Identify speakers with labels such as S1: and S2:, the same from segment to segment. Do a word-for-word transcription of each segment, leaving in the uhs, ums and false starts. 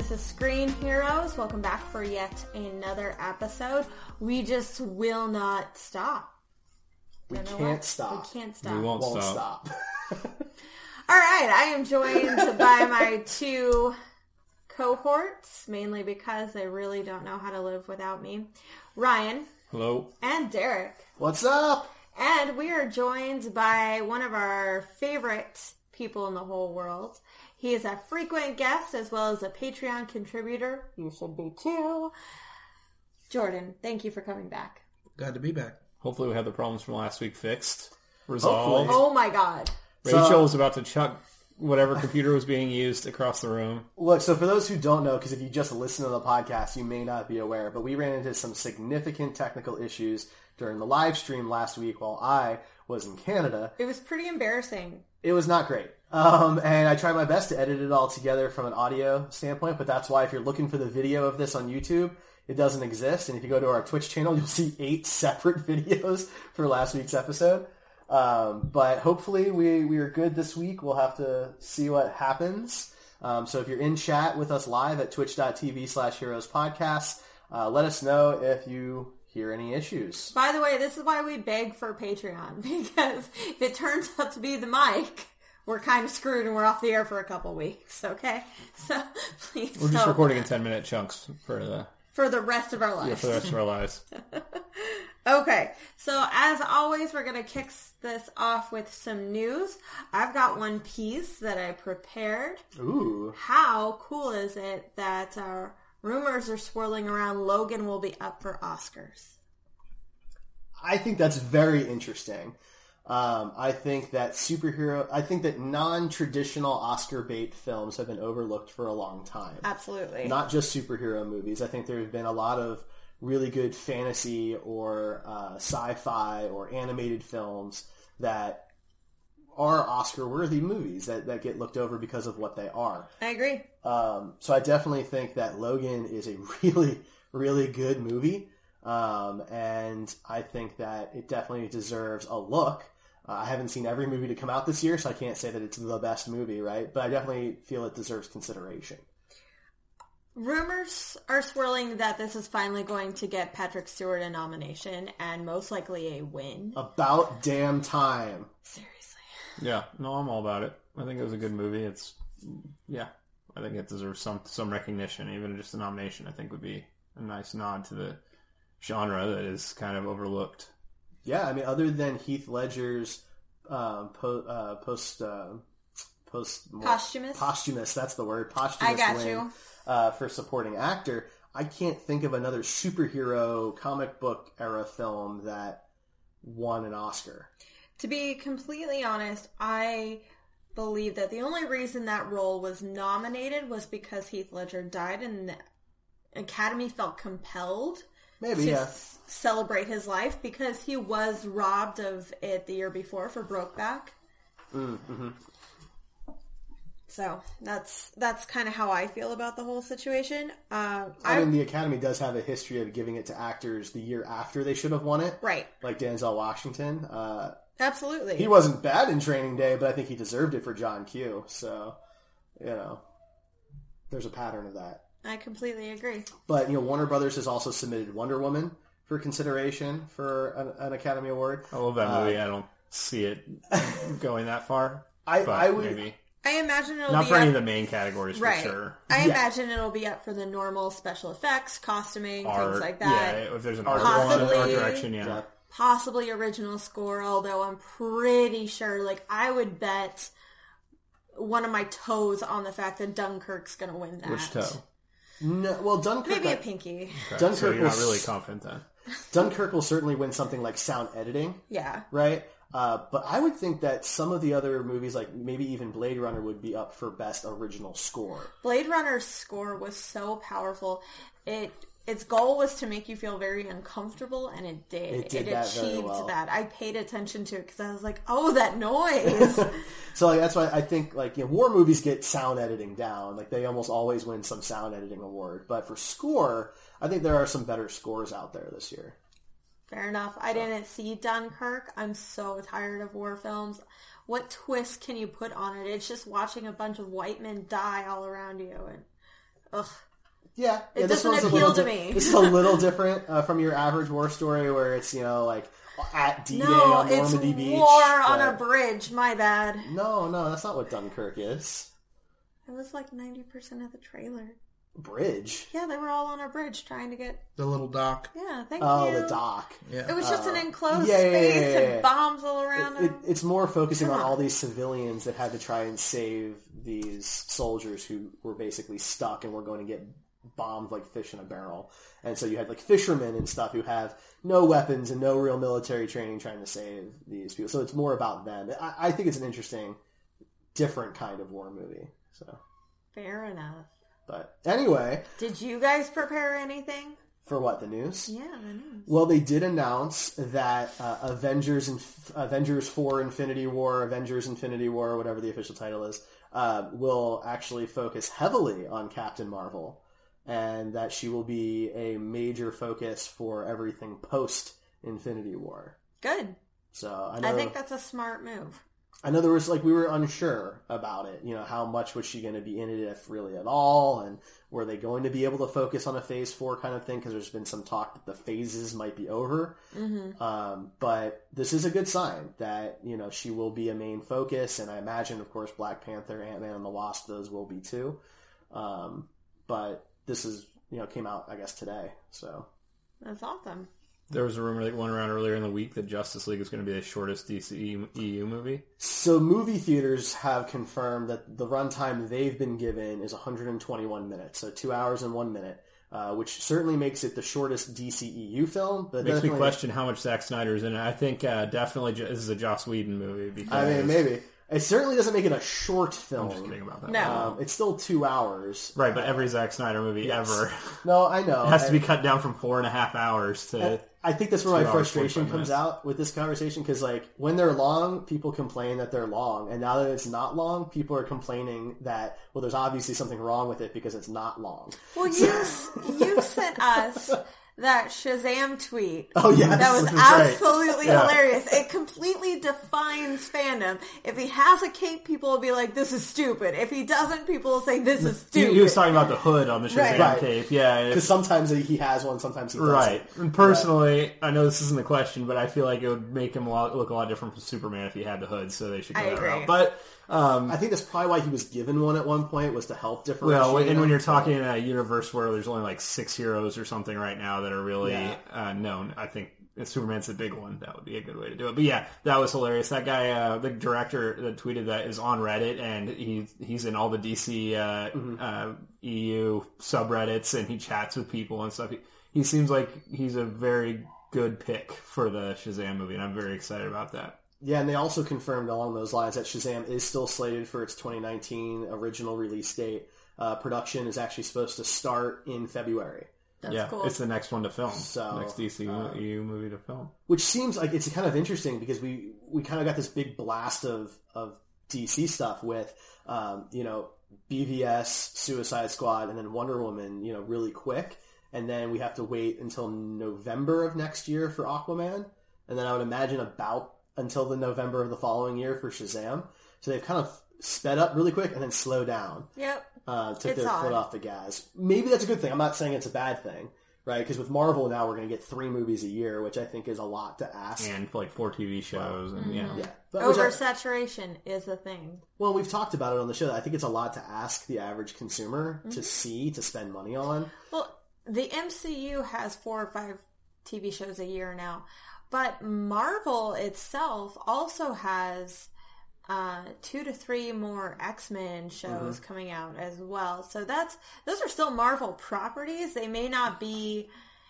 S1: this is Screen Heroes. Welcome back for yet another episode. We just will not stop.
S2: We can't
S1: what?
S2: stop.
S1: We can't stop.
S3: We won't,
S2: Won't
S3: stop.
S2: stop.
S1: All right, I am joined by my two cohorts, mainly because they really don't know how to live without me. Ryan.
S3: Hello.
S1: And Derek.
S2: What's up?
S1: And we are joined by one of our favorite people in the whole world. He is a frequent guest as well as a Patreon contributor. You should be too. Jordan, thank you for coming back.
S4: Glad to be back.
S3: Hopefully we have the problems from last week fixed. Resolved.
S2: Hopefully.
S1: Oh my god.
S3: Rachel
S2: So-
S3: was about to chuck whatever computer was being used across the room.
S2: Look, so for those who don't know, because if you just listen to the podcast, you may not be aware, but we ran into some significant technical issues during the live stream last week while I was in Canada.
S1: It was pretty embarrassing.
S2: It was not great. Um, and I tried my best to edit it all together from an audio standpoint, but that's why if you're looking for the video of this on YouTube, it doesn't exist. And if you go to our Twitch channel, you'll see eight separate videos for last week's episode. Um, but hopefully we, we are good this week. We'll have to see what happens. Um, so if you're in chat with us live at twitch.tv slash heroes podcast, uh, let us know if you hear any issues.
S1: By the way, this is why we beg for Patreon, because if it turns out to be the mic, we're kind of screwed and we're off the air for a couple weeks, okay? So please
S3: We're just
S1: help
S3: recording in
S1: us.
S3: ten minute chunks for the
S1: For the rest of our lives.
S3: yeah, for the rest of our lives.
S1: Okay, so as always, we're going to kick this off with some news. I've got one piece that I prepared.
S2: Ooh.
S1: How cool is it that uh, rumors are swirling around Logan will be up for Oscars?
S2: I think that's very interesting. Um, I think that superhero, I think that non-traditional Oscar bait films have been overlooked for a long time.
S1: Absolutely.
S2: Not just superhero movies. I think there have been a lot of really good fantasy or uh, sci-fi or animated films that are Oscar-worthy movies that, that get looked over because of what they are.
S1: I agree.
S2: Um, so I definitely think that Logan is a really, really good movie. Um, and I think that it definitely deserves a look. Uh, I haven't seen every movie to come out this year, so I can't say that it's the best movie, right? But I definitely feel it deserves consideration.
S1: Rumors are swirling that this is finally going to get Patrick Stewart a nomination and most likely a win.
S2: About damn time.
S1: Seriously.
S3: Yeah, no, I'm all about it. I think it was a good movie. It's yeah, I think it deserves some some recognition, even just a nomination. I think would be a nice nod to the genre that is kind of overlooked.
S2: Yeah, I mean, other than Heath Ledger's um, po- uh, post uh, post
S1: Posthumous?
S2: posthumous, that's the word, posthumous
S1: I got
S2: win
S1: you.
S2: Uh, for supporting actor, I can't think of another superhero comic book era film that won an Oscar.
S1: To be completely honest, I believe that the only reason that role was nominated was because Heath Ledger died and the Academy felt compelled
S2: Maybe,
S1: to
S2: yeah.
S1: s- celebrate his life because he was robbed of it the year before for Brokeback.
S2: Mm-hmm.
S1: So that's that's kind of how I feel about the whole situation. Uh,
S2: I mean, the Academy does have a history of giving it to actors the year after they should have won it.
S1: Right.
S2: Like Denzel Washington. Uh,
S1: Absolutely.
S2: he wasn't bad in Training Day, but I think he deserved it for John Q. So, you know, there's a pattern of that.
S1: I completely agree.
S2: But, you know, Warner Brothers has also submitted Wonder Woman for consideration for an, an Academy Award.
S3: I love that movie. Uh, I don't see it going that far.
S2: I,
S3: but
S2: I would...
S3: maybe.
S1: I imagine it'll
S3: Not
S1: be
S3: for
S1: up,
S3: any of the main categories, for
S1: right.
S3: sure.
S1: I
S2: Yeah.
S1: imagine it'll be up for the normal special effects, costuming,
S3: Art,
S1: things like that.
S3: Yeah, if there's an
S2: Art
S3: art, one,
S1: Possibly.
S3: art direction, yeah.
S2: Yeah.
S1: Possibly original score, although I'm pretty sure, like, I would bet one of my toes on the fact that Dunkirk's going to win that.
S3: Which toe?
S2: No, well, Dunkirk...
S1: Maybe a
S2: I-
S1: pinky.
S3: Okay,
S2: Dunkirk
S3: so you're not
S2: was-
S3: really confident then.
S2: Dunkirk will certainly win something like sound editing,
S1: Yeah.
S2: right? Uh, but I would think that some of the other movies, like maybe even Blade Runner, would be up for Best Original Score.
S1: Blade Runner's score was so powerful. It its goal was to make you feel very uncomfortable, and it did.
S2: It did that very
S1: achieved
S2: well.
S1: that. I paid attention to it because I was like, "Oh, that noise!"
S2: So like, that's why I think like you know, war movies get sound editing down. Like they almost always win some sound editing award. But for score, I think there are some better scores out there this year.
S1: Fair enough. I didn't see Dunkirk. I'm so tired of war films. What twist can you put on it? It's just watching a bunch of white men die all around you. And ugh.
S2: Yeah,
S1: It
S2: yeah, this
S1: doesn't
S2: one's a
S1: appeal
S2: little
S1: to
S2: di-
S1: me.
S2: This is a little different uh, from your average war story, where it's you know like at D-Day
S1: No,
S2: on
S1: it's
S2: Normandy Beach.
S1: war on a
S2: but-
S1: bridge. My bad.
S2: No, no, that's not what Dunkirk is.
S1: It was like ninety percent of the trailer.
S2: Bridge.
S1: Yeah, they were all on a bridge trying to get...
S4: The little dock.
S1: Yeah, thank
S2: Oh,
S1: you.
S2: the dock.
S4: Yeah.
S1: It was just an enclosed
S2: yeah, yeah, yeah,
S1: space
S2: yeah, yeah, yeah.
S1: and bombs all around
S2: It, it,
S1: them.
S2: it's more focusing
S1: Come
S2: on
S1: on.
S2: all these civilians that had to try and save these soldiers who were basically stuck and were going to get bombed like fish in a barrel. And so you had like fishermen and stuff who have no weapons and no real military training trying to save these people. So it's more about them. I, I think it's an interesting, different kind of war movie. So,
S1: Fair enough.
S2: but anyway,
S1: Did you guys prepare anything?
S2: for what, the news?
S1: Yeah, the news.
S2: Well, they did announce that uh, Avengers and Avengers four Infinity War, Avengers Infinity War, whatever the official title is, uh, will actually focus heavily on Captain Marvel, and that she will be a major focus for everything post Infinity War.
S1: Good.
S2: So I know,
S1: I think that's a smart move.
S2: I know there was like we were unsure about it. You know, how much was she going to be in it, if really at all, and were they going to be able to focus on a Phase Four kind of thing? Because there's been some talk that the phases might be over.
S1: Mm-hmm.
S2: Um, but this is a good sign that you know she will be a main focus, and I imagine, of course, Black Panther, Ant-Man, and the Wasp, those will be too. Um, but this is you know came out I guess today, so
S1: That's awesome.
S3: There was a rumor that went around earlier in the week that Justice League is going to be the shortest D C E U movie.
S2: so movie theaters have confirmed that the runtime they've been given is one hundred twenty-one minutes, so two hours and one minute. Uh, which certainly makes it the shortest D C E U film. But
S3: Makes me
S2: definitely-
S3: question how much Zack Snyder is in it. I think uh, definitely this is a Joss Whedon movie. Because
S2: I mean, maybe it certainly doesn't make it a short film.
S3: I'm just kidding about that.
S1: No.
S2: Um, it's still two hours.
S3: Right, but every Zack Snyder movie
S2: Yes.
S3: ever
S2: No, I know.
S3: has to
S2: I-
S3: be cut down from four and a half hours to.
S2: I think that's where
S3: Two
S2: my
S3: hours,
S2: frustration
S3: forty-five
S2: comes
S3: minutes.
S2: out with this conversation, because like when they're long, people complain that they're long, and now that it's not long, people are complaining that well, there's obviously something wrong with it because it's not long.
S1: Well, you you sent us that Shazam tweet.
S2: Oh yes,
S1: That was
S3: Which is great.
S1: absolutely
S3: Yeah.
S1: hilarious. It completely defines fandom. If he has a cape, people will be like, "This is stupid." If he doesn't, people will say, "This is
S3: He,
S1: stupid."
S3: he was talking about the hood on the Shazam
S2: Right.
S3: tape. Yeah,
S2: because sometimes he has one, sometimes he doesn't.
S3: right. And personally, I know this isn't the question, but I feel like it would make him a lot, look a lot different from Superman if he had the hood, so they should go
S1: I
S3: that
S1: agree.
S3: route. But, um,
S2: I think that's probably why he was given one at one point, was to help differentiate.
S3: well, and
S2: him.
S3: when you're talking in a universe where there's only like six heroes or something right now that are really
S2: Yeah.
S3: uh, known, I think if Superman's the big one, that would be a good way to do it. But yeah, that was hilarious. That guy, uh, the director that tweeted that, is on Reddit, and he he's in all the D C uh, uh, E U subreddits, and he chats with people and stuff. He, he seems like he's a very good pick for the Shazam movie, and I'm very excited about that.
S2: Yeah, and they also confirmed along those lines that Shazam is still slated for its twenty nineteen original release date. Uh, production is actually supposed to start in February.
S1: That's
S3: yeah,
S1: cool.
S3: it's the next one to film.
S2: So,
S3: next D C
S2: uh,
S3: E U movie to film.
S2: Which seems like it's kind of interesting because we, we kind of got this big blast of, of D C stuff with, um, you know, B V S, Suicide Squad, and then Wonder Woman, you know, really quick. And then we have to wait until November of next year for Aquaman. And then I would imagine about until the November of the following year for Shazam. So they've kind of sped up really quick and then slowed down.
S1: Yep.
S2: Uh, took
S1: It's
S2: their
S1: odd.
S2: foot off the gas. Maybe that's a good thing. I'm not saying it's a bad thing, right? Because with Marvel now we're going to get three movies a year, which I think is a lot to ask.
S3: And like four T V shows, and yeah.
S2: Yeah, but which I-
S1: Oversaturation is a thing.
S2: well, we've talked about it on the show. I think it's a lot to ask the average consumer
S1: Mm-hmm.
S2: to see, to spend money on.
S1: Well, the M C U has four or five T V shows a year now, but Marvel itself also has uh, two to three more X-Men shows
S2: Mm-hmm.
S1: coming out as well. So that's those are still Marvel properties. They may not be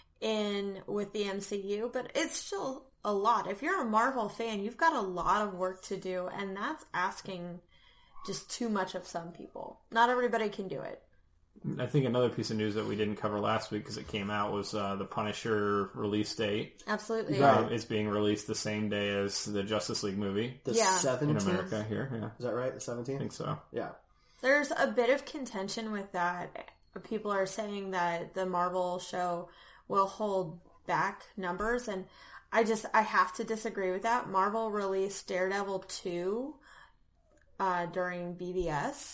S1: in with the M C U, but it's still a lot. If you're a Marvel fan, you've got a lot of work to do, and that's asking just too much of some people. Not everybody can do it.
S3: I think another piece of news that we didn't cover last week because it came out was uh, the Punisher release date.
S1: Absolutely.
S2: Right.
S3: Um, it's being released the same day as the Justice League movie
S2: The
S1: Yeah.
S3: in
S2: seventeenth?
S3: America here. Yeah,
S2: Is that right? The
S3: I
S2: seventeenth?
S3: think so.
S2: Yeah.
S1: There's a bit of contention with that. People are saying that the Marvel show will hold back numbers, and I just, I have to disagree with that. Marvel released Daredevil two uh, during B V S,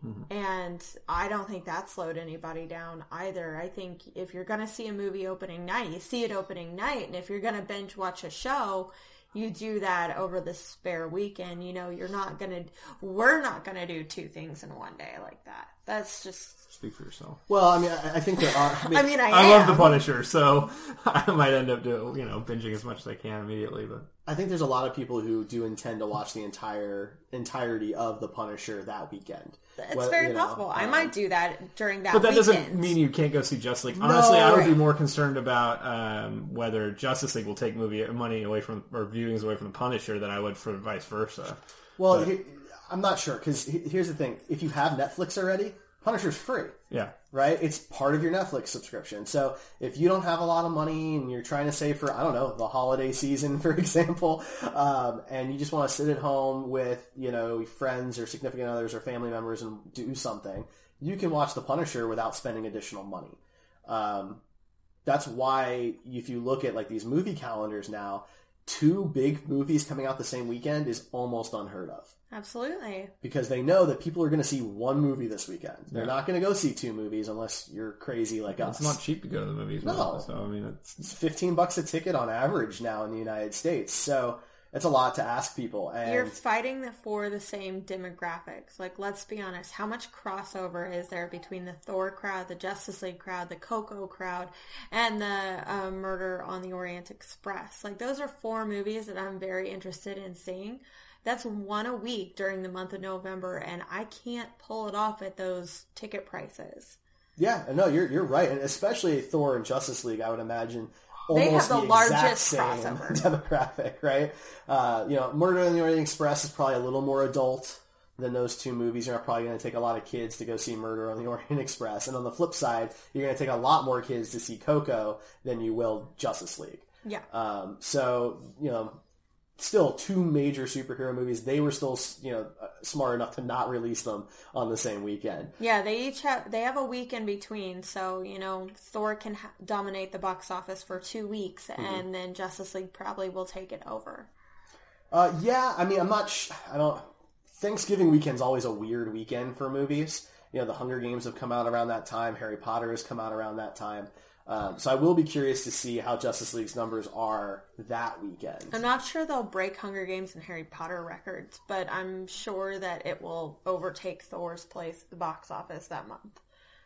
S1: Mm-hmm. And I don't think that slowed anybody down either. I think if you're going to see a movie opening night, you see it opening night. And if you're going to binge watch a show, you do that over the spare weekend. You know, you're not going to, we're not going to do two things in one day like that. That's just...
S3: Speak for yourself.
S2: Well, I mean, I, I think there are... I mean,
S1: I, mean, I,
S3: I
S1: am.
S3: love The Punisher, so I might end up doing, you know, binging as much as I can immediately, but...
S2: I think there's a lot of people who do intend to watch the entire entirety of The Punisher that weekend.
S1: It's
S2: well,
S1: very
S2: you know,
S1: possible. I
S2: um,
S1: might do that during that
S3: But that
S1: weekend.
S3: doesn't mean you can't go see Justice League. Honestly,
S2: No,
S3: I would
S2: right.
S3: be more concerned about um, whether Justice League will take movie money away from, or viewings away from The Punisher than I would for vice versa.
S2: Well,
S3: But-
S2: he, I'm not sure, because here's the thing. If you have Netflix already, Punisher's free.
S3: Yeah.
S2: Right? It's part of your Netflix subscription. So if you don't have a lot of money and you're trying to save for, I don't know, the holiday season, for example, um, and you just want to sit at home with, you know, friends or significant others or family members and do something, you can watch The Punisher without spending additional money. Um, that's why if you look at like these movie calendars now, two big movies coming out the same weekend is almost unheard of.
S1: Absolutely.
S2: Because they know that people are going to see one movie this weekend. They're
S3: Yeah.
S2: not going to go see two movies unless you're crazy like us.
S3: It's not cheap to go to the movies.
S2: No.
S3: Now, so, I mean, it's...
S2: It's fifteen bucks a ticket on average now in the United States. So it's a lot to ask people. And
S1: You're fighting the, for the same demographics. Like, let's be honest. How much crossover is there between the Thor crowd, the Justice League crowd, the Coco crowd, and the uh, Murder on the Orient Express? Like, those are four movies that I'm very interested in seeing. That's one a week during the month of November, and I can't pull it off at those ticket prices.
S2: yeah, no, you're you're right. And especially Thor and Justice League, I would imagine
S1: They
S2: almost
S1: have the
S2: exact
S1: largest
S2: same
S1: crossover.
S2: demographic, right? Uh, you know, Murder on the Orient Express is probably a little more adult than those two movies. You're probably going to take a lot of kids to go see Murder on the Orient Express. And on the flip side, you're going to take a lot more kids to see Coco than you will Justice League.
S1: Yeah.
S2: Um, so, you know, still two major superhero movies. They were still, you know, smart enough to not release them on the same weekend.
S1: Yeah, they each have, they have a week in between, so, you know, Thor can ha- dominate the box office for two weeks, mm-hmm. and then Justice League probably will take it over.
S2: Uh, yeah, I mean, I'm not, sh- I don't, Thanksgiving weekend's always a weird weekend for movies. You know, the Hunger Games have come out around that time, Harry Potter has come out around that time. Um, so I will be curious to see how Justice League's numbers are that weekend.
S1: I'm not sure they'll break Hunger Games and Harry Potter records, but I'm sure that it will overtake Thor's place at the box office that month.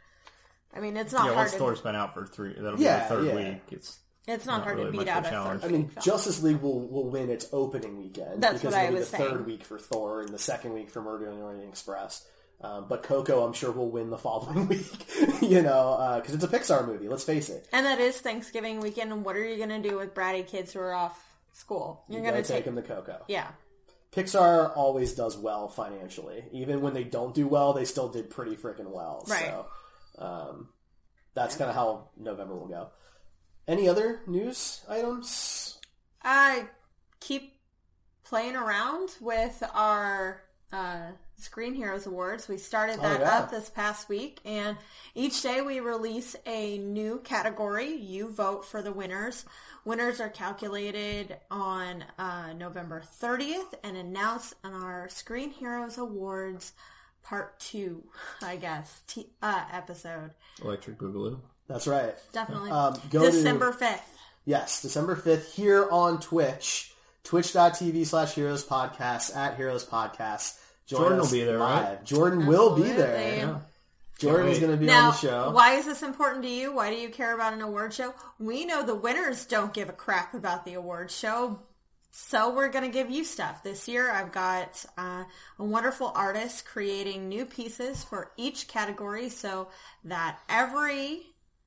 S1: I mean, it's not
S3: yeah,
S1: hard
S3: once
S1: to...
S3: Thor's been out for three, that'll be
S2: Yeah,
S3: the third
S2: yeah.
S3: week. It's
S1: It's not,
S3: not
S1: hard
S3: really
S1: to
S3: much
S1: beat
S3: of a
S1: out a
S3: challenge.
S1: third
S2: I mean,
S1: week film.
S2: Justice League will, will win its opening weekend.
S1: That's
S2: because
S1: what I
S2: it'll be
S1: was
S2: the
S1: saying.
S2: third week for Thor and the second week for Murder on the Orient Express. Um, but Coco, I'm sure, will win the following week, you know, because uh, it's a Pixar movie, let's face it.
S1: And that is Thanksgiving weekend, and what are you going to do with bratty kids who are off school? You're
S2: You
S1: going
S2: gotta
S1: to
S2: take
S1: take
S2: them to Coco.
S1: Yeah.
S2: Pixar always does well financially. Even when they don't do well, they still did pretty freaking well.
S1: Right.
S2: So um, that's kind of how November will go. Any other news items?
S1: I keep playing around with our uh, Screen Heroes Awards. We started that
S2: Oh, yeah.
S1: up this past week, and each day we release a new category. You vote for the winners. Winners are calculated on uh, November thirtieth and announced on our Screen Heroes Awards Part two, I guess, t- uh, episode.
S3: Electric Boogaloo.
S2: That's right.
S1: Definitely.
S2: Um, go to-
S1: December fifth.
S2: Yes, December fifth here on Twitch. Twitch.tv slash Heroes Podcast, at Heroes Podcast. Join
S3: Jordan
S2: us
S3: will be there,
S2: live.
S3: right?
S2: Jordan will be
S1: Absolutely.
S2: there.
S3: Yeah.
S2: Jordan's
S3: wait.
S2: going to be
S1: Now,
S2: on the show.
S1: why is this important to you? Why do you care about an award show? We know the winners don't give a crap about the award show, so we're going to give you stuff. This year I've got uh, a wonderful artist creating new pieces for each category so that every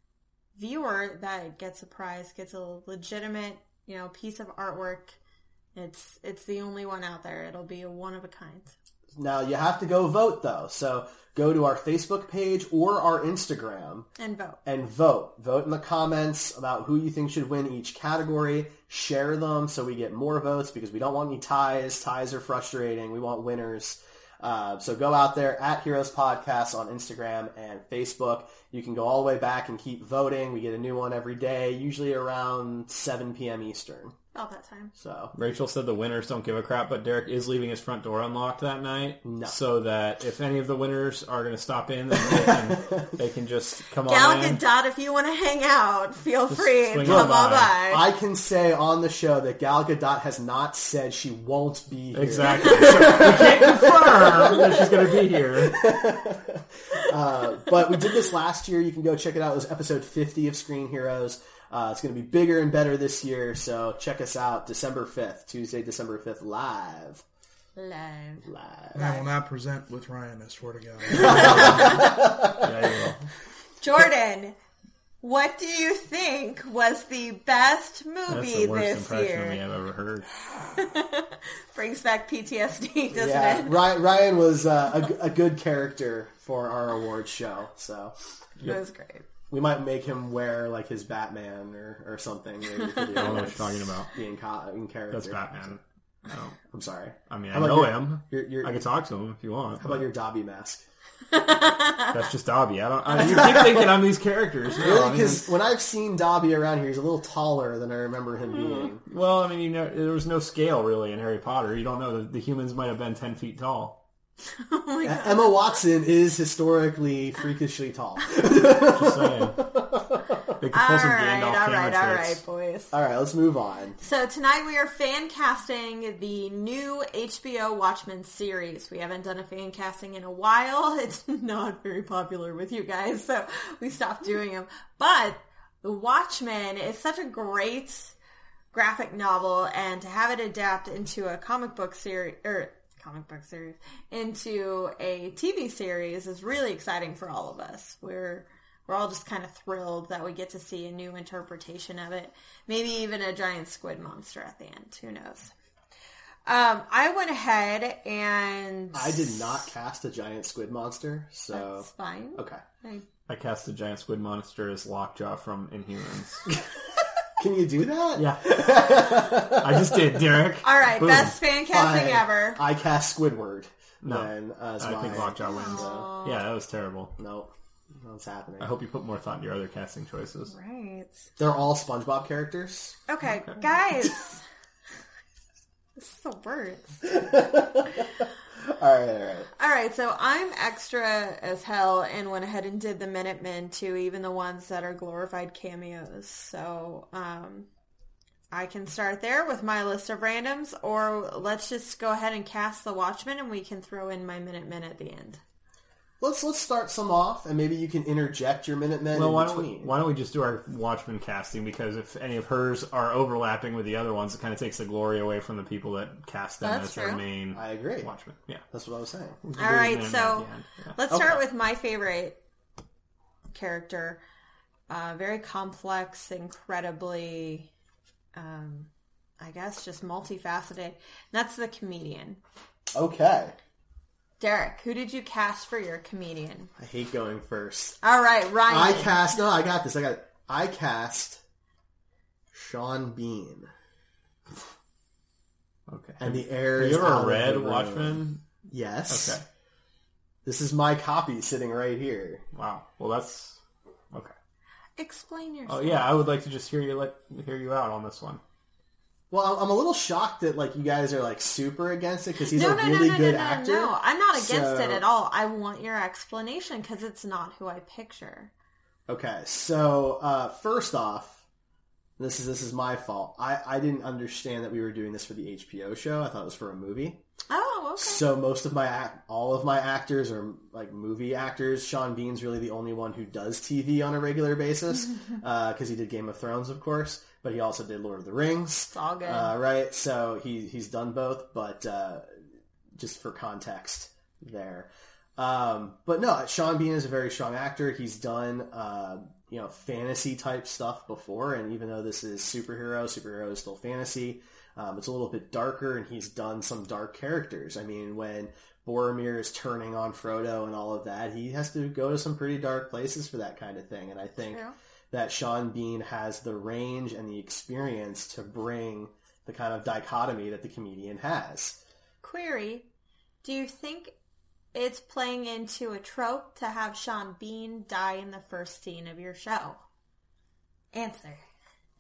S1: viewer that gets a prize gets a legitimate, you know, piece of artwork. It's it's the only one out there. It'll be a one of a kind.
S2: Now, you have to go vote, though. So go to our Facebook page or our Instagram
S1: And vote.
S2: and vote. Vote in the comments about who you think should win each category. Share them so we get more votes because we don't want any ties. Ties are frustrating. We want winners. Uh, so go out there at Heroes Podcast on Instagram and Facebook. You can go all the way back and keep voting. We get a new one every day, usually around seven p.m. Eastern.
S1: About that time.
S2: So
S3: Rachel said the winners don't give a crap, but Derek is leaving his front door unlocked that night,
S2: No.
S3: so that if any of the winners are going to stop in, then they can, they can just come
S1: Gal
S3: on in.
S1: Gadot, if you want to hang out, feel
S3: Just
S1: free.
S3: swing
S1: Come
S3: on
S1: on
S3: by.
S1: by.
S2: I can say on the show that Gal Gadot has not said she won't be here.
S3: Exactly. So we can't confirm that she's going to be here.
S2: Uh, but we did this last year. You can go check it out. It was episode fifty of Screen Heroes. Uh, it's going to be bigger and better this year, so check us out December fifth, Tuesday, December fifth, live.
S1: Live.
S2: Live.
S4: And I will not present with Ryan, I swear to God.
S3: Yeah, you will.
S1: Jordan, what do you think was the best
S3: That's
S1: movie
S3: the worst
S1: this
S3: impression of me
S1: year?
S3: I've ever heard.
S1: Brings back P T S D, doesn't
S2: Yeah,
S1: it?
S2: Ryan, Ryan was uh, a, a good character for our awards show, so
S1: It was great.
S2: we might make him wear like his Batman or, or something. Maybe for the
S3: I don't know what
S2: awards,
S3: you're talking about.
S2: Being co- in character.
S3: That's Batman. No.
S2: I'm sorry.
S3: I mean, I
S2: How about
S3: know
S2: your-
S3: him.
S2: your- your-
S3: I can talk to him if you want.
S2: How about your Dobby mask?
S3: That's just Dobby. I don't. I, you keep thinking I'm these characters. No, I
S2: Really?
S3: mean,
S2: Because when I've seen Dobby around here, he's a little taller than I remember him being.
S3: well, I mean, you know, there was no scale really in Harry Potter. You don't know that the humans might have been ten feet tall.
S1: Oh my God.
S2: Emma Watson is historically freakishly tall.
S3: Just saying. They could pull
S1: All
S3: some
S1: right,
S3: Gandalf
S1: all
S3: camera
S1: right, all
S3: tricks.
S1: right, boys.
S2: All right, let's move on.
S1: So tonight we are fan casting the new H B O Watchmen series. We haven't done a fan casting in a while. It's not very popular with you guys, so we stopped doing them. But The Watchmen is such a great graphic novel, and to have it adapt into a comic book series, or comic book series, into a T V series is really exciting for all of us. We're We're all just kind of thrilled that we get to see a new interpretation of it. Maybe even a giant squid monster at the end. Who knows? Um, I went ahead and...
S2: I did not cast a giant squid monster, so...
S1: That's fine.
S2: Okay.
S1: I-
S3: I cast the giant squid monster as Lockjaw from Inhumans.
S2: Can you do that?
S3: Yeah. I just did, Derek.
S1: All right,
S3: Boom.
S1: best fan casting
S2: I,
S1: ever.
S2: I cast Squidward.
S3: No.
S2: Then, as
S3: I
S2: my...
S3: think Lockjaw wins.
S1: Aw.
S3: Yeah, that was terrible.
S2: Nope. What's happening?
S3: I hope you put more thought into your other casting choices.
S1: Right.
S2: They're all SpongeBob characters.
S1: Okay, guys. This is the worst.
S2: All right, all right.
S1: All right, so I'm extra as hell and went ahead and did the Minutemen too, even the ones that are glorified cameos. So um, I can start there with my list of randoms, or let's just go ahead and cast the Watchmen and we can throw in my Minutemen at the end.
S2: Let's let's start some off, and maybe you can interject your Minutemen
S3: Well,
S2: in
S3: why don't, we,
S2: between.
S3: why don't we just do our Watchmen casting? Because if any of hers are overlapping with the other ones, it kind of takes the glory away from the people that cast them
S1: That's
S3: as their
S1: true.
S3: main
S2: I agree.
S3: Watchmen. Yeah.
S2: That's what I was saying.
S1: All right,
S3: Minutemen
S1: so
S3: at the end. Yeah.
S1: let's start
S2: Okay.
S1: with my favorite character. Uh, very complex, incredibly, um, I guess, just multifaceted. And that's the comedian.
S2: Okay.
S1: Derek, who did you cast for your comedian?
S2: I hate going first.
S1: All right, Ryan.
S2: I cast... No, I got this. I got it. I cast Sean Bean.
S3: Okay.
S2: And the air
S3: Have
S2: is
S3: you
S2: out
S3: ever
S2: of
S3: read
S2: the room.
S3: Watchmen?
S2: Yes.
S3: Okay.
S2: This is my copy sitting right here.
S3: Wow. Well, that's okay.
S1: Explain yourself.
S3: Oh yeah, I would like to just hear you let hear you out on this one.
S2: Well, I'm- I'm a little shocked that like you guys are like super against it because he's
S1: no,
S2: a
S1: no,
S2: really
S1: no, no,
S2: good
S1: no, no,
S2: actor.
S1: no. I'm not against
S2: So-
S1: it at all. I want your explanation because it's not who I picture.
S2: Okay, so uh, first off, this is this is my fault. I, I didn't understand that we were doing this for the H B O show. I thought it was for a movie.
S1: Oh, okay.
S2: So most of my act, all of my actors are like movie actors. Sean Bean's really the only one who does T V on a regular basis because he did Game of Thrones, of course, but he also did Lord of the Rings.
S1: It's all good.
S2: Uh, right, so he he's done both, but uh, just for context there. Um, but no, Sean Bean is a very strong actor. He's done uh, you know fantasy type stuff before, and even though this is superhero, superhero is still fantasy. Um, it's a little bit darker, and he's done some dark characters. I mean, when Boromir is turning on Frodo and all of that, he has to go to some pretty dark places for that kind of thing. And I think
S1: True.
S2: that Sean Bean has the range and the experience to bring the kind of dichotomy that the comedian has.
S1: Query, do you think it's playing into a trope to have Sean Bean die in the first scene of your show? Answer.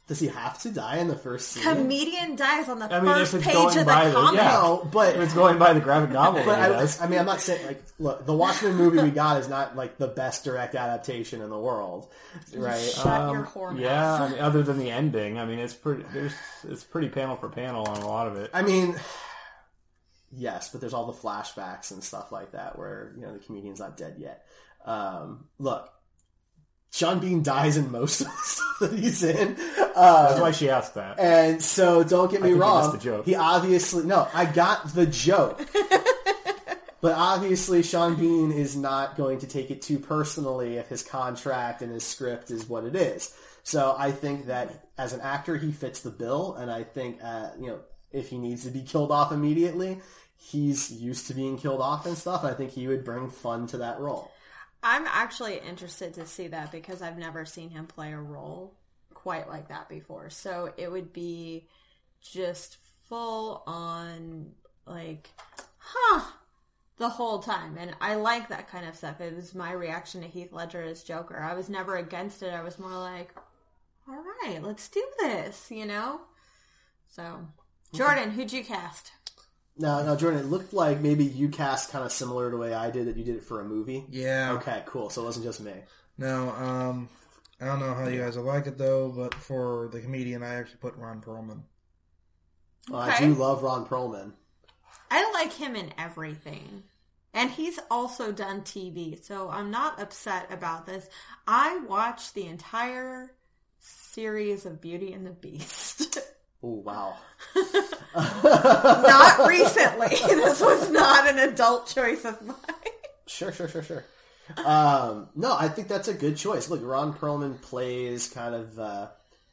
S2: Does he have to die in the first scene?
S1: Comedian dies on the
S3: I mean,
S1: first
S3: if it's
S1: page
S3: going
S1: of
S3: by
S1: the
S3: the-
S1: comic.
S3: yeah.
S2: No, but
S3: If it's going by the graphic novel,
S2: But
S3: that he
S2: I,
S3: does.
S2: I mean, I'm not saying like, look, the Watchmen movie we got is not like the best direct adaptation in the world, right?
S1: Shut your whore mouth.
S3: Yeah, I mean, other than the ending, I mean, it's pretty. There's it's pretty panel for panel on a lot of it.
S2: I mean, yes, but there's all the flashbacks and stuff like that where you know the comedian's not dead yet. Um, look, Sean Bean dies in most of the stuff that he's in. Uh,
S3: That's why she asked that.
S2: And so, don't get me
S3: I think you
S2: wrong.
S3: missed the joke.
S2: He obviously no, I got the joke. But obviously, Sean Bean is not going to take it too personally if his contract and his script is what it is. So I think that as an actor, he fits the bill, and I think uh, you know if he needs to be killed off immediately, he's used to being killed off and stuff. And I think he would bring fun to that role.
S1: I'm actually interested to see that because I've never seen him play a role quite like that before. So it would be just full on, like, huh, the whole time. And I like that kind of stuff. It was my reaction to Heath Ledger as Joker. I was never against it. I was more like, all right, let's do this, you know? So, Jordan, who'd you cast?
S2: Now, now, Jordan, it looked like maybe you cast kind of similar to the way I did, that you did it for a movie.
S4: Yeah.
S2: Okay, cool. So it wasn't just me.
S4: No, um, I don't know how you guys will like it though, but for the comedian, I actually put Ron Perlman.
S2: Well,
S1: Okay.
S2: I do love Ron Perlman.
S1: I like him in everything. And he's also done T V, so I'm not upset about this. I watched the entire series of Beauty and the Beast.
S2: Oh, wow.
S1: Not recently. This was not an adult choice of mine.
S2: Sure, sure, sure, sure. Um, no, I think that's a good choice. Look, Ron Perlman plays kind of uh,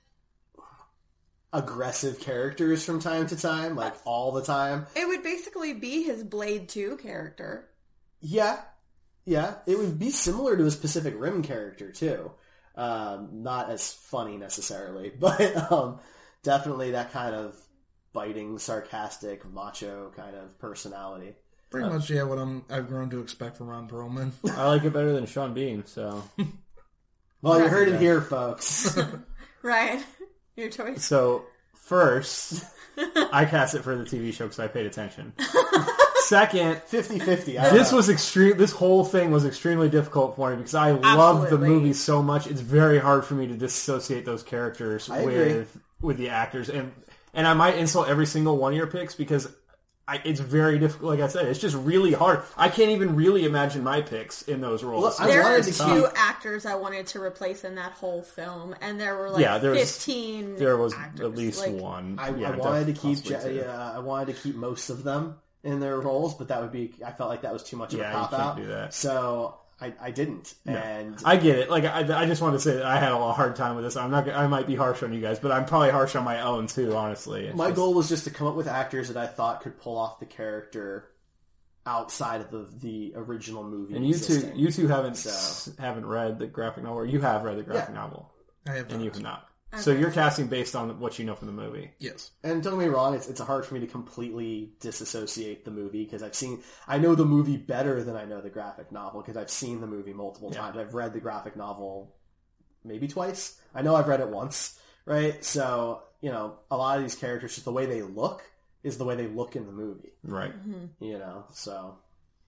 S2: aggressive characters from time to time, like all the time.
S1: It would basically be his Blade two character.
S2: Yeah, yeah. It would be similar to his Pacific Rim character, too. Um, not as funny necessarily, but um, definitely that kind of biting, sarcastic, macho kind of personality.
S4: Pretty much, yeah, what I'm, I've grown to expect from Ron Perlman.
S3: I like it better than Sean Bean, so...
S2: Well, you heard it here, folks.
S1: Right. Your choice.
S3: So, first, I cast it for the T V show because I paid attention. Second,
S2: fifty-fifty.
S3: this was extreme. This whole thing was extremely difficult for me because I love the
S1: Absolutely.
S3: movie so much. It's very hard for me to disassociate those characters
S2: I agree.
S3: with with the actors, and and I might insult every single one of your picks because I, it's very difficult. Like I said, it's just really hard. I can't even really imagine my picks in those roles.
S2: Look, I
S1: There
S2: wanted
S1: were
S2: to
S1: two
S2: keep-
S1: actors I wanted to replace in that whole film, and there were like
S3: Yeah, there was-
S1: fifteen.
S3: there was
S1: actors.
S3: at least
S1: Like,
S3: one.
S2: I,
S3: yeah,
S2: I wanted to keep,
S3: possibly
S2: Je-
S3: two.
S2: yeah, I wanted to keep most of them in their roles, but that would be. I felt like that was too much of
S3: Yeah,
S2: a
S3: you
S2: cop
S3: can't
S2: out.
S3: do that.
S2: So I, I didn't,
S3: No.
S2: and
S3: I get it. Like I, I just want to say that I had a hard time with this. I'm not. I might be harsh on you guys, but I'm probably harsh on my own too. Honestly, It's
S2: my
S3: just-
S2: goal was just to come up with actors that I thought could pull off the character outside of the the original movie.
S3: And you two,
S2: existing.
S3: you two haven't
S2: So-
S3: haven't read the graphic novel. Or you have read the graphic
S2: Yeah.
S3: novel,
S4: I have
S3: and
S4: not.
S3: you have not. So you're casting based on what you know from the movie.
S4: Yes.
S2: And don't get me wrong, it's it's hard for me to completely disassociate the movie because I've seen, I know the movie better than I know the graphic novel because I've seen the movie multiple
S3: Yeah.
S2: times. I've read the graphic novel maybe twice. I know I've read it once, right? So, you know, a lot of these characters, just the way they look is the way they look in the movie,
S3: Right.
S2: you know, so.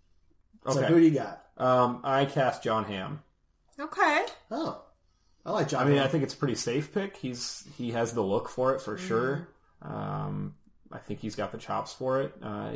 S2: So
S3: Okay.
S2: who do you got?
S3: Um, I cast John Hamm.
S1: okay.
S2: Oh, I like John.
S3: I mean,
S2: Hamm.
S3: I think it's a pretty safe pick. He's he has the look for it for sure. Um, I think he's got the chops for it. Uh,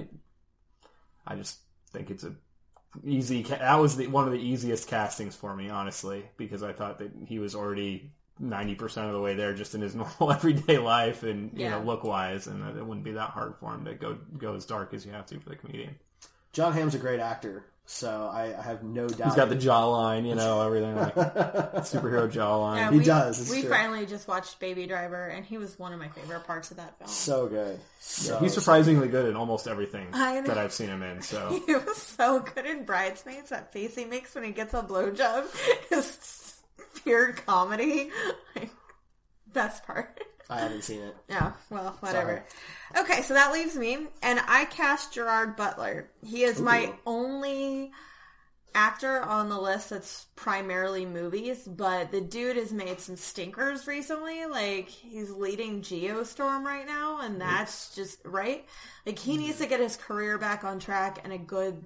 S3: I just think it's a easy. Ca- that was the, one of the easiest castings for me, honestly, because I thought that he was already ninety percent of the way there, just in his normal everyday life and you
S1: Yeah.
S3: know look wise, and it wouldn't be that hard for him to go go as dark as you have to for the comedian.
S2: John Hamm's a great actor, so I, I have no doubt.
S3: He's got the jawline, you know, everything like superhero jawline.
S1: Yeah,
S2: He
S1: we,
S2: does, it's
S1: we
S2: true.
S1: finally just watched Baby Driver, and he was one of my favorite parts of that film.
S2: so good. So,
S3: He's surprisingly good in almost everything
S1: I know.
S3: that I've seen him in. So
S1: He was so good in Bridesmaids. That face he makes when he gets a blowjob is pure comedy. Like, best part.
S2: I haven't seen it.
S1: Yeah, well, whatever. Okay, so that leaves me, and I cast Gerard Butler. He is my
S2: Ooh.
S1: only actor on the list that's primarily movies, but the dude has made some stinkers recently. Like, he's leading Geostorm right now, and that's just, right? Like, he needs to get his career back on track, and a good,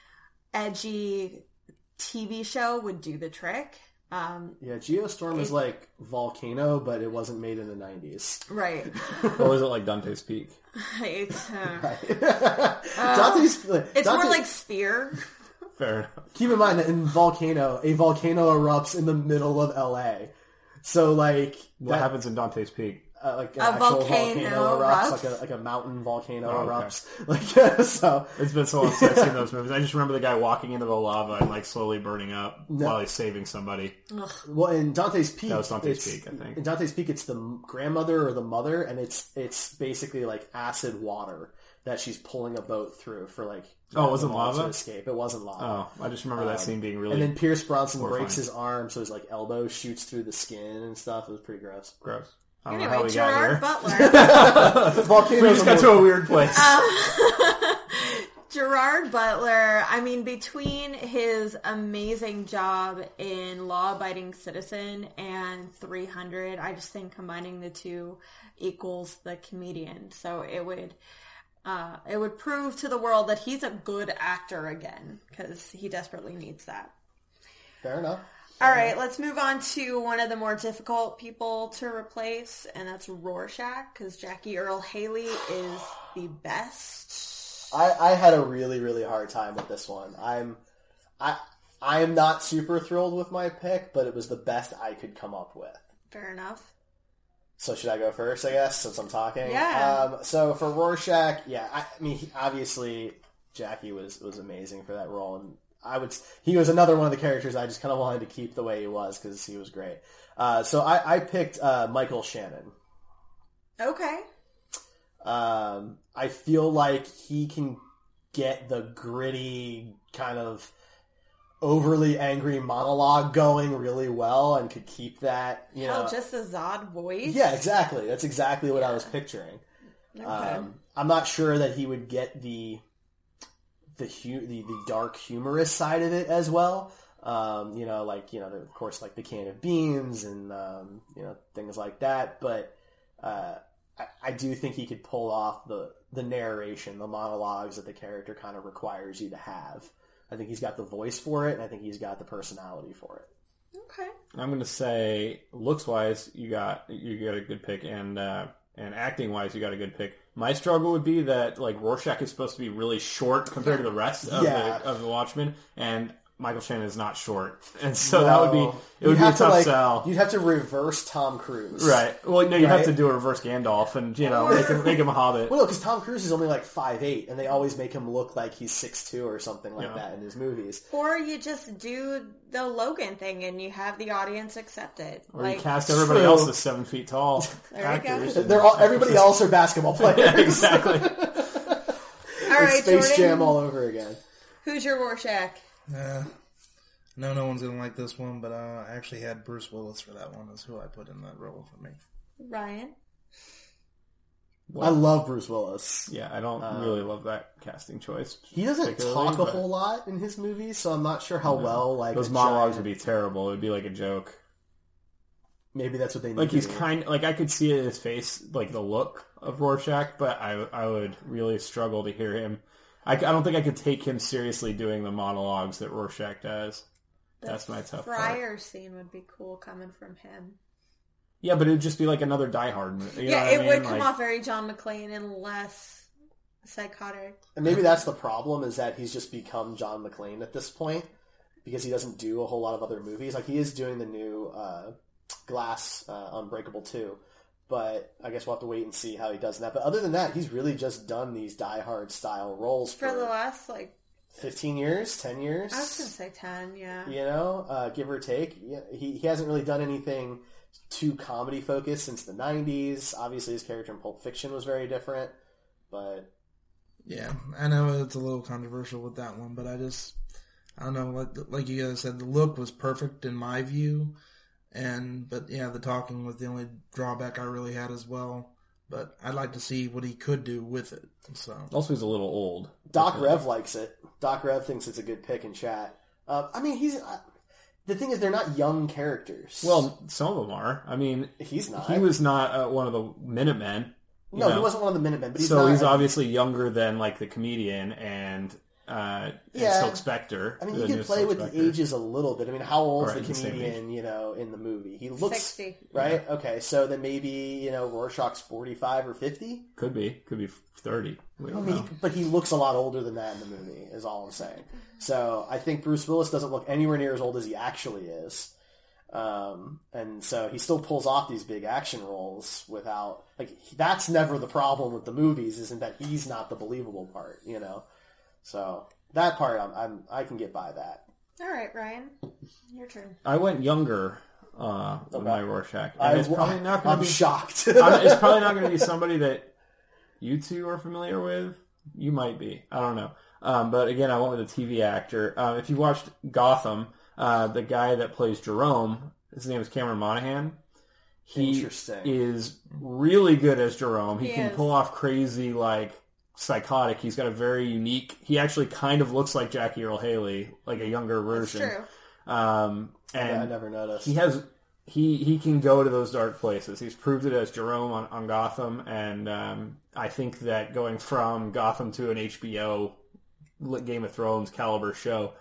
S1: edgy T V show would do the trick. Um,
S2: yeah, Geostorm it, is like Volcano, but it wasn't made in the nineties.
S1: Right.
S3: Or was it like Dante's Peak?
S1: It's, uh,
S2: right.
S1: uh,
S2: Dante's,
S1: it's
S2: Dante,
S1: more like Sphere.
S3: Fair enough.
S2: Keep in mind that in Volcano, a volcano erupts in the middle of L A. So, like...
S3: What that, happens in Dante's Peak?
S2: Uh, like an
S1: a
S2: actual
S1: volcano,
S2: volcano erupts,
S1: erupts.
S2: like a like a mountain volcano
S3: oh,
S2: erupts.
S3: Okay.
S2: Like so,
S3: it's been so long since I've seen those movies. I just remember the guy walking into the lava and like slowly burning up no. while he's saving somebody.
S1: Ugh.
S2: Well, in Dante's Peak,
S3: that was Dante's Peak, I think.
S2: In Dante's Peak, it's the grandmother or the mother, and it's it's basically like acid water that she's pulling a boat through for like.
S3: Oh, it wasn't
S2: lava?
S3: lava?
S2: To escape. It wasn't lava.
S3: Oh, I just remember that um, scene being really.
S2: And then Pierce Bronson
S3: horrifying.
S2: breaks his arm, so his like elbow shoots through the skin and stuff. It was pretty gross.
S3: Gross. I don't
S1: anyway,
S3: know how we
S1: Gerard
S3: got
S1: Butler.
S2: Volcanoes
S3: we just got to a weird place.
S1: Uh, Gerard Butler, I mean, between his amazing job in Law Abiding Citizen and three hundred, I just think combining the two equals the comedian. So it would, uh, it would prove to the world that he's a good actor again, because he desperately needs that.
S2: Fair enough.
S1: All right, let's move on to one of the more difficult people to replace, and that's Rorschach, because Jackie Earle Haley is the best.
S2: I, I had a really, really hard time with this one. I'm, I, I am not super thrilled with my pick, but it was the best I could come up with.
S1: Fair enough.
S2: So should I go first, I guess, since I'm talking?
S1: Yeah.
S2: Um, so for Rorschach, yeah, I, I mean, he, obviously, Jackie was, was amazing for that role, and I would. He was another one of the characters I just kind of wanted to keep the way he was because he was great. Uh, so I, I picked uh, Michael Shannon.
S1: Okay.
S2: Um, I feel like he can get the gritty kind of overly angry monologue going really well and could keep that. You
S1: Hell,
S2: know,
S1: just a Zod voice.
S2: Yeah, exactly. That's exactly what yeah. I was picturing.
S1: Okay.
S2: Um, I'm not sure that he would get the. The, hu- the the dark humorous side of it as well, um, you know, like you know, of course, like the can of beans and um, you know things like that. But uh, I, I do think he could pull off the the narration, the monologues that the character kind of requires you to have. I think he's got the voice for it, and I think he's got the personality for it.
S1: Okay.
S3: I'm going to say, looks wise, you got you got a good pick, and uh, and acting wise, you got a good pick. My struggle would be that like Rorschach is supposed to be really short compared to the rest of
S2: yeah.
S3: the of the Watchmen, and Michael Shannon is not short, and so
S2: no.
S3: that would be it
S2: you'd
S3: would be a
S2: to,
S3: tough
S2: like,
S3: sell.
S2: You'd have to reverse Tom Cruise,
S3: right? Well, no, you
S2: right?
S3: have to do a reverse Gandalf, and you know make him make him a hobbit.
S2: Well, no, because Tom Cruise is only like five eight, and they always make him look like he's six two or something like
S3: yeah.
S2: that in his movies.
S1: Or you just do the Logan thing, and you have the audience accept it.
S3: Or
S1: like,
S3: you cast everybody
S2: true.
S3: else as seven feet tall.
S1: There
S3: actors.
S1: you go.
S2: They're all everybody else are basketball players.
S3: Yeah, exactly.
S1: All right,
S2: it's Space
S1: Jordan,
S2: Jam all over again.
S1: Who's your Rorschach?
S4: Uh, no, no one's gonna like this one, but uh, I actually had Bruce Willis for that one. Is who I put in that role for me.
S1: Ryan.
S2: I love Bruce Willis.
S3: Yeah, I don't
S2: Um,
S3: really love that casting choice.
S2: He doesn't
S3: particularly,
S2: talk a
S3: but-
S2: whole lot in his movies, so I'm not sure how
S3: No.
S2: well like
S3: Those
S2: a
S3: monologues
S2: giant-
S3: would be terrible. It would be like a joke.
S2: Maybe that's what they need.
S3: Like
S2: to
S3: he's
S2: do.
S3: kind, like I could see it in his face, like the look of Rorschach, but I I would really struggle to hear him. I, I don't think I could take him seriously doing the monologues that Rorschach does.
S1: The
S3: That's my tough
S1: Friar
S3: part.
S1: scene would be cool coming from him.
S3: Yeah, but it would just be like another Die Hard movie. You know
S1: yeah,
S3: what
S1: it
S3: I
S1: would
S3: mean?
S1: come
S3: Like,
S1: off very John McClane and less psychotic.
S2: And maybe that's the problem, is that he's just become John McClane at this point, because he doesn't do a whole lot of other movies. Like, he is doing the new uh, Glass uh, Unbreakable two, but I guess we'll have to wait and see how he does in that. But other than that, he's really just done these Die Hard style roles for,
S1: For the last, like,
S2: fifteen years, ten years.
S1: I was going to say ten, yeah.
S2: You know, uh, give or take. Yeah, he, he hasn't really done anything too comedy focused since the nineties. Obviously, his character in Pulp Fiction was very different, but
S4: Yeah, I know it's a little controversial with that one, but I just, I don't know, like like you guys said, the look was perfect in my view, and but yeah, the talking was the only drawback I really had as well. But I'd like to see what he could do with it. So
S3: also, he's a little old.
S2: Doc Rev likes it. Doc Rev thinks it's a good pick in chat. Uh, I mean, he's uh, the thing is they're not young characters.
S3: Well, some of them are. I mean,
S2: he's not.
S3: He was not uh, one of the Minutemen.
S2: No,
S3: know?
S2: he wasn't one of the Minutemen. But he's
S3: so
S2: not,
S3: he's obviously younger than like the comedian and. Uh,
S2: yeah,
S3: Silk Spectre.
S2: I mean, you could play with
S3: Spectre.
S2: the ages a little bit. I mean, how old is
S3: right,
S2: the comedian? The you know, in the movie, he looks
S1: sixty,
S2: right?
S3: Yeah.
S2: Okay, so then maybe you know Rorschach's forty-five or fifty.
S3: Could be, could be thirty. We don't
S2: I mean,
S3: know.
S2: he, but he looks a lot older than that in the movie. Is all I'm saying. So I think Bruce Willis doesn't look anywhere near as old as he actually is, um, and so he still pulls off these big action roles without like that's never the problem with the movies. Isn't that he's not the believable part? You know, so. That part, I'm, I'm, I can get by that.
S1: All right, Ryan, your turn.
S3: I went younger uh, with
S2: Okay.
S3: my Rorschach. And
S2: I,
S3: it's probably not going
S2: I'm
S3: to be.
S2: shocked.
S3: I'm- it's probably not going to be somebody that you two are familiar with. You might be. I don't know. Um, but again, I went with a T V actor. Uh, if you watched Gotham, uh, the guy that plays Jerome, his name is Cameron Monaghan. He
S2: Interesting.
S3: is really good as Jerome. He,
S1: He
S3: can
S1: is.
S3: pull off crazy, like, psychotic. He's got a very unique... He actually kind of looks like Jackie Earle Haley, like a younger
S1: That's
S3: version.
S1: true.
S3: Um, and
S2: Yeah, I never noticed.
S3: he has... He, he can go to those dark places. He's proved it as Jerome on, on Gotham, and um, I think that going from Gotham to an H B O Game of Thrones caliber show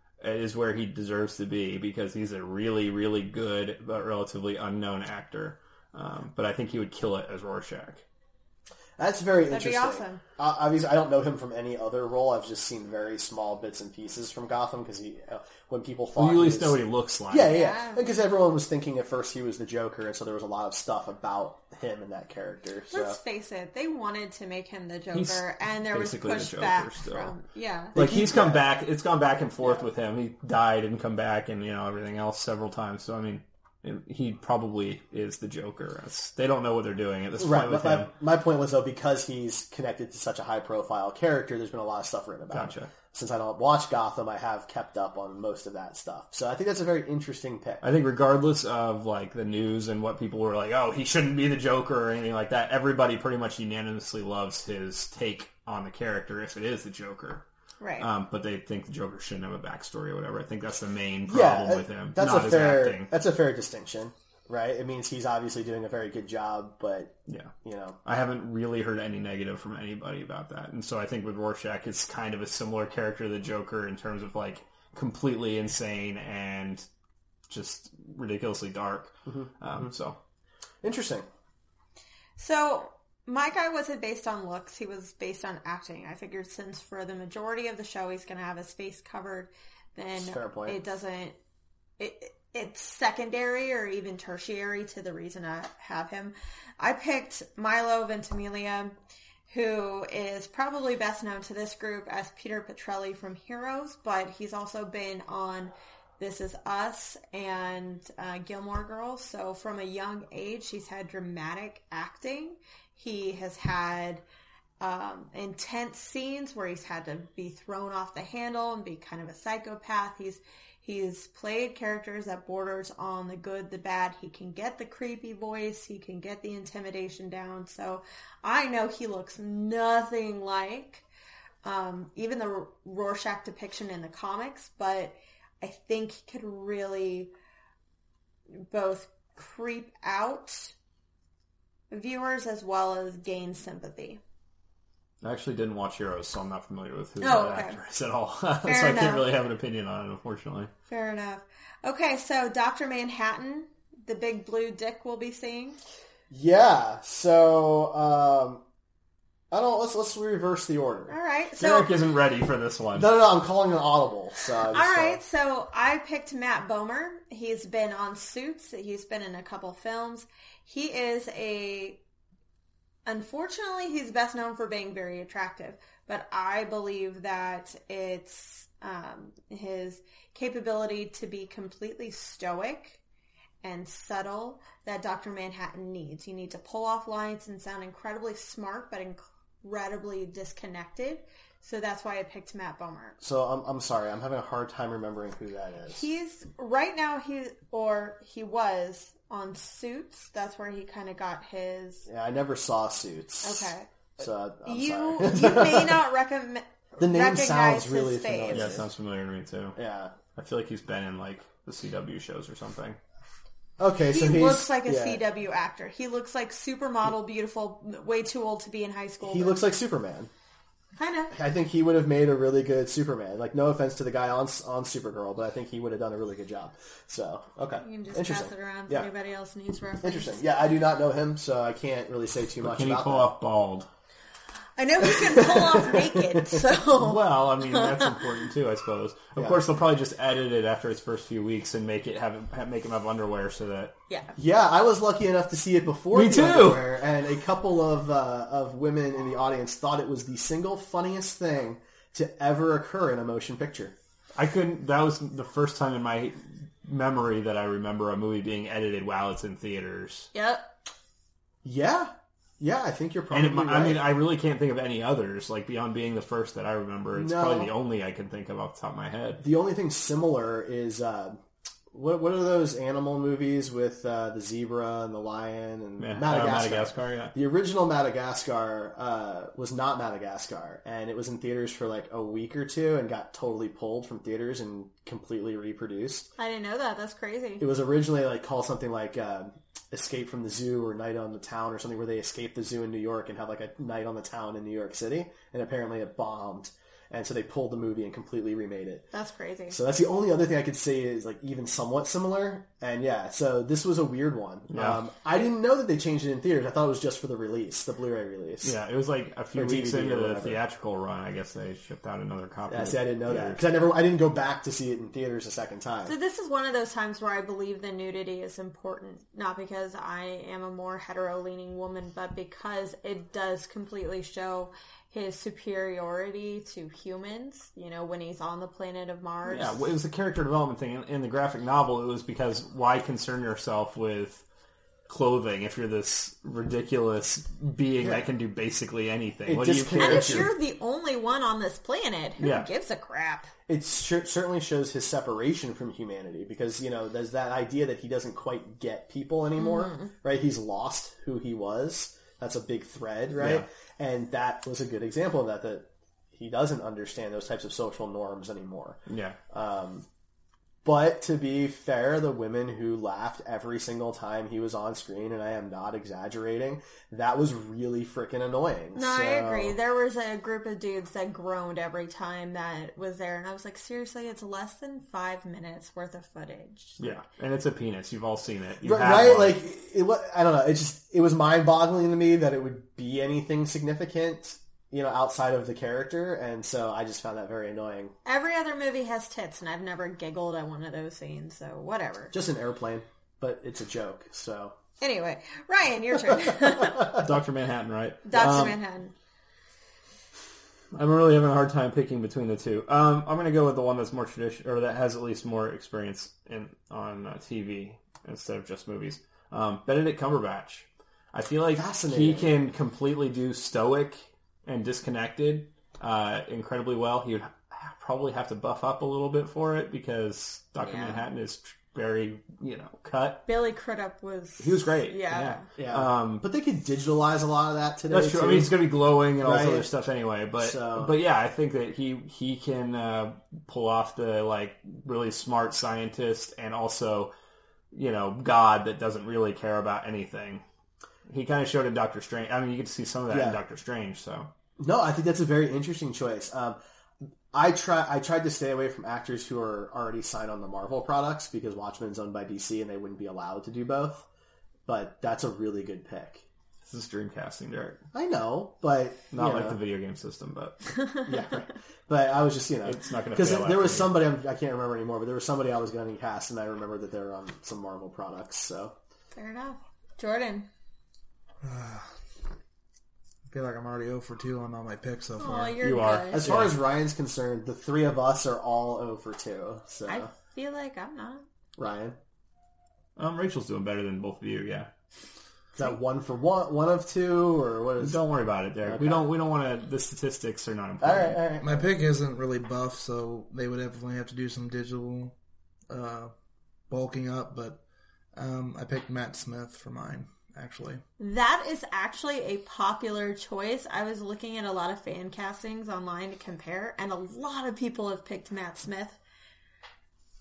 S3: is where he deserves to be, because he's a really, really good but relatively unknown actor. Um, but I think he would kill it as Rorschach.
S2: That's very
S1: That'd be
S2: interesting.
S1: awesome.
S2: Uh, obviously, I don't know him from any other role. I've just seen very small bits and pieces from Gotham because he, uh, when people thought
S3: Well, you at
S2: he
S3: least
S2: was-
S3: know what he looks like.
S2: Yeah, yeah,
S1: Yeah.
S2: because everyone was thinking at first he was the Joker, and so there was a lot of stuff about him and that character. So.
S1: Let's face it, they wanted to make him the Joker,
S3: He's
S1: and there was
S3: basically the
S1: pushback
S3: Joker still.
S1: from yeah.
S3: Like,
S2: He-
S3: he's come
S2: yeah.
S3: back. It's gone back and forth
S2: Yeah.
S3: with him. He died and come back and, you know, everything else several times. So, I mean, he probably is the Joker. It's, they don't know what they're doing at this point
S2: Right,
S3: with
S2: but
S3: him.
S2: my, my point was, though, because he's connected to such a high-profile character, there's been a lot of stuff written about him.
S3: Gotcha.
S2: Since I don't watch Gotham, I have kept up on most of that stuff. So I think that's a very interesting pick.
S3: I think regardless of, like, the news and what people were like, oh, he shouldn't be the Joker or anything like that, everybody pretty much unanimously loves his take on the character if it is the Joker.
S1: Right.
S3: Um, but they think the Joker shouldn't have a backstory or whatever. I think that's the main
S2: yeah,
S3: problem with him.
S2: that's
S3: not
S2: a
S3: his
S2: fair
S3: acting.
S2: that's a fair distinction, right? It means he's obviously doing a very good job, but
S3: Yeah.
S2: you know,
S3: I haven't really heard any negative from anybody about that. And so I think with Rorschach, it's kind of a similar character to the Joker in terms of, like, completely insane and just ridiculously dark.
S2: Mm-hmm.
S3: Um, so,
S2: interesting.
S1: So my guy wasn't based on looks; he was based on acting. I figured since for the majority of the show he's going to have his face covered, then
S2: Fair point.
S1: it doesn't. It, it's secondary or even tertiary to the reason I have him. I picked Milo Ventimiglia, who is probably best known to this group as Peter Petrelli from Heroes, but he's also been on This Is Us and uh, Gilmore Girls. So from a young age, he's had dramatic acting. He has had um, intense scenes where he's had to be thrown off the handle and be kind of a psychopath. He's He's played characters that borders on the good, the bad. He can get the creepy voice. He can get the intimidation down. So I know he looks nothing like um, even the Rorschach depiction in the comics, but I think he could really both creep out viewers as well as gain sympathy.
S3: I actually didn't watch Heroes, so I'm not familiar with who
S1: Oh,
S3: that
S1: okay.
S3: actor is at all. so I
S1: enough.
S3: can't really have an opinion on it, unfortunately.
S1: Fair enough. Okay, so Doctor Manhattan, the big blue dick we'll be seeing.
S2: Yeah. So um, I don't. Let's let's reverse the order.
S1: All right, so
S3: Derek isn't ready for this one.
S2: No, no, no. I'm calling an audible. So I
S1: all
S2: just,
S1: right,
S2: uh,
S1: so I picked Matt Bomer. He's been on Suits. He's been in a couple films. He is a. Unfortunately, he's best known for being very attractive, but I believe that it's um, his capability to be completely stoic and subtle that Doctor Manhattan needs. You need to pull off lines and sound incredibly smart, but incredibly disconnected. So that's why I picked Matt Bomer.
S2: So I'm I'm sorry. I'm having a hard time remembering who that is.
S1: He's right now. He or he was on Suits. That's where he kind of got his.
S2: Yeah, I never saw Suits.
S1: Okay.
S2: So I'm
S1: You
S2: sorry.
S1: you may not recommend.
S2: The name
S1: recognize
S2: sounds
S1: his
S2: really
S1: face.
S2: familiar.
S3: Yeah, it sounds familiar to me, too.
S2: Yeah.
S3: I feel like he's been in like the C W shows or something.
S2: Okay, so
S1: he
S2: he's,
S1: looks like a
S2: yeah.
S1: C W actor. He looks like supermodel, beautiful, way too old to be in high school.
S2: He
S1: but-
S2: looks like Superman.
S1: Kind of.
S2: I think he would have made a really good Superman. Like, no offense to the guy on on Supergirl, but I think he would have done a really good job. So, okay.
S1: You can just
S2: Interesting.
S1: pass it around if
S2: Yeah.
S1: anybody else needs reference.
S2: Interesting. Yeah, I do not know him, so I can't really say too much
S3: Can he
S2: about
S3: pull
S2: that.
S3: off bald?
S1: I know he can pull off naked, so...
S3: Well, I mean, that's important too, I suppose. Of
S2: Yeah.
S3: course, they'll probably just edit it after its first few weeks and make it have, have make him have underwear so that...
S1: Yeah.
S2: Yeah, I was lucky enough to see it before
S3: Me
S2: the
S3: too!
S2: underwear, and a couple of uh, of women in the audience thought it was the single funniest thing to ever occur in a motion picture.
S3: I couldn't... That was the first time in my memory that I remember a movie being edited while it's in theaters.
S1: Yep.
S2: Yeah. Yeah, I think you're
S3: And
S2: probably
S3: it,
S2: right.
S3: I mean, I really can't think of any others, like, beyond being the first that I remember. It's
S2: No.
S3: probably the only I can think of off the top of my head.
S2: The only thing similar is uh, what what are those animal movies with uh, the zebra and the lion and
S3: Yeah, uh,
S2: Madagascar?
S3: Madagascar, yeah.
S2: The original Madagascar uh, was not Madagascar, and it was in theaters for like a week or two and got totally pulled from theaters and completely reproduced.
S1: I didn't know that. That's crazy.
S2: It was originally like called something like uh, Escape from the Zoo or Night on the Town or something, where they escape the zoo in New York and have like a night on the town in New York City, and apparently it bombed. And so they pulled the movie and completely remade it.
S1: That's crazy.
S2: So that's the only other thing I could say is like even somewhat similar. And yeah, so this was a weird one.
S3: Yeah.
S2: Um, I didn't know that they changed it in theaters. I thought it was just for the release, the Blu-ray release.
S3: Yeah, it was like a few
S2: Or
S3: weeks
S2: D V D
S3: into
S2: or
S3: the
S2: whatever.
S3: theatrical run. I guess they shipped out another copy.
S2: Yeah, see, I didn't know that
S3: Yeah.
S2: because I never, I didn't go back to see it in theaters a second time.
S1: So this is one of those times where I believe the nudity is important, not because I am a more hetero-leaning woman, but because it does completely show his superiority to humans, you know, when he's on the planet of Mars.
S3: Yeah, well, it was a character development thing. In, in the graphic novel, it was because why concern yourself with clothing if you're this ridiculous being that can do basically anything?
S2: It
S3: What do you
S2: just
S3: care?
S1: And
S3: if
S1: if you're the only one on this planet, who
S3: Yeah.
S1: gives a crap?
S2: It cer- certainly shows his separation from humanity because, you know, there's that idea that he doesn't quite get people anymore,
S1: Mm-hmm.
S2: right? He's lost who he was. That's a big thread, right?
S3: Yeah.
S2: And that was a good example of that, that he doesn't understand those types of social norms anymore.
S3: Yeah.
S2: But to be fair, the women who laughed every single time he was on screen, and I am not exaggerating, that was really freaking annoying.
S1: No, I
S2: So-
S1: agree. There was a group of dudes that groaned every time that was there, and I was like, seriously, it's less than five minutes worth of footage.
S3: Yeah, and it's a penis. You've all seen it. You
S2: Right,
S3: have
S2: right?
S3: one.
S2: Like it was, I don't know. It just it was mind boggling to me that it would be anything significant, you know, outside of the character, and so I just found that very annoying.
S1: Every other movie has tits, and I've never giggled at one of those scenes, so whatever.
S2: Just an airplane, but it's a joke. So
S1: Anyway, Ryan, your turn.
S3: Doctor Manhattan, right?
S1: Doctor
S3: Um,
S1: Manhattan.
S3: I'm really having a hard time picking between the two. Um, I'm going to go with the one that's more traditional, or that has at least more experience in on uh, T V instead of just movies. Um, Benedict Cumberbatch. I feel like
S2: Fascinating.
S3: he can completely do stoic and disconnected uh, incredibly well. He would ha- probably have to buff up a little bit for it because Doctor
S1: Yeah.
S3: Manhattan is very, you know, cut.
S1: Billy Crudup was...
S3: He was great.
S1: Yeah.
S2: yeah,
S3: Um,
S2: but they could digitalize a lot of that today.
S3: That's true.
S2: Too.
S3: I mean, he's going to be glowing and all this
S2: Right.
S3: other stuff anyway. But
S2: So-
S3: but yeah, I think that he he can uh, pull off the like really smart scientist and also, you know, God that doesn't really care about anything. He kind of showed in Doctor Strange. I mean, you get to see some of that
S2: Yeah.
S3: in Doctor Strange. So
S2: No, I think that's a very interesting choice. Um, I try. I tried to stay away from actors who are already signed on the Marvel products because Watchmen's owned by D C and they wouldn't be allowed to do both. But that's a really good pick.
S3: this is Dreamcasting, Derek.
S2: I know, but
S3: Not
S2: you
S3: like
S2: know,
S3: the video game system, but
S2: yeah. Right. But I was just you know
S3: It's not gonna
S2: because
S3: fail
S2: there was
S3: after
S2: somebody I'm, I can't remember anymore, but there was somebody I was going to cast and I remember that they were on some Marvel products. So
S1: Fair enough. Jordan.
S4: I feel like I'm already zero for two on all my picks so
S1: Oh,
S4: far.
S1: you're
S3: You are.
S1: good.
S2: as far as Ryan's concerned, the three of us are all zero for two. So
S1: I feel like I'm not.
S2: Ryan,
S3: um, Rachel's doing better than both of you. Yeah,
S2: is that one for one, one of two, or what is?
S3: don't worry about it, Derek. We
S2: Okay.
S3: don't we don't want to. The statistics are not
S2: All
S3: important.
S2: right, all right.
S4: My pick isn't really buff, so they would definitely have to do some digital uh, bulking up, but um, I picked Matt Smith for mine, actually.
S1: That is actually a popular choice. I was looking at a lot of fan castings online to compare, and a lot of people have picked Matt Smith.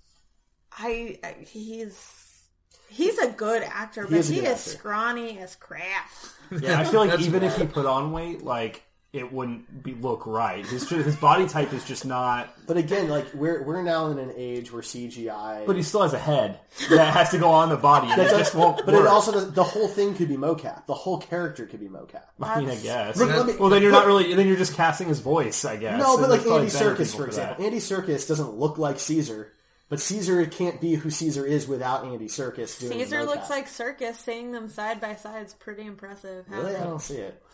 S1: I, I he's he's a good actor,
S2: He
S1: but
S2: is a
S1: he
S2: good
S1: is
S2: actor.
S1: scrawny as crap.
S3: Yeah, I feel like
S4: That's
S3: even
S4: wild.
S3: if he put on weight, like it wouldn't be look right. His his body type is just not.
S2: But again, like we're we're now in an age where C G I.
S3: But he still has a head that has to go on the body, and it just won't.
S2: But
S3: work.
S2: it also does, the whole thing could be mocap. The whole character could be mocap.
S3: I mean, I
S1: That's-
S3: guess.
S2: Look, let me-
S3: well, then you're
S2: look-
S3: not really. Then you're just casting his voice, I guess.
S2: No, but
S3: And
S2: like
S3: there's probably
S2: Andy
S3: better
S2: Serkis,
S3: people
S2: for example.
S3: that.
S2: Andy Serkis doesn't look like Caesar, but Caesar can't be who Caesar is without Andy Serkis doing
S1: Caesar
S2: mocap.
S1: looks like Circus. Seeing them side by side is pretty impressive. How
S2: Really, I
S1: they-
S2: don't see it.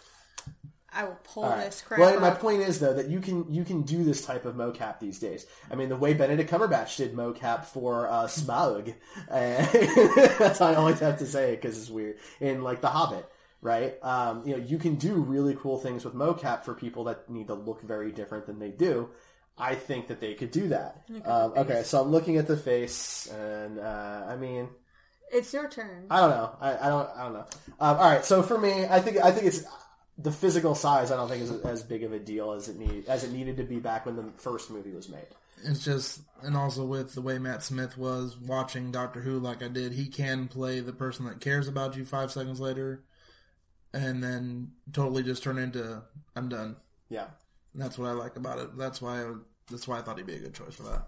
S1: I will pull
S2: All right.
S1: this crap
S2: Well, my
S1: up.
S2: point is though that you can you can do this type of mocap these days. I mean, the way Benedict Cumberbatch did mocap for uh, Smaug, and that's all I always have to say because it's weird. In like The Hobbit, right? Um, you know, you can do really cool things with mocap for people that need to look very different than they do. I think that they could do that. Um, okay, so I'm looking at the face, and uh, I mean.
S1: It's your turn.
S2: I don't know. I, I don't. I don't know. Um, all right. So for me, I think I think it's the physical size. I don't think is as big of a deal as it need as it needed to be back when the first movie was made.
S4: It's just, and also with the way Matt Smith was watching Doctor Who like I did, he can play the person that cares about you five seconds later, and then totally just turn into I'm done.
S2: Yeah.
S4: And that's what I like about it. That's why I, that's why I thought he'd be a good choice for that.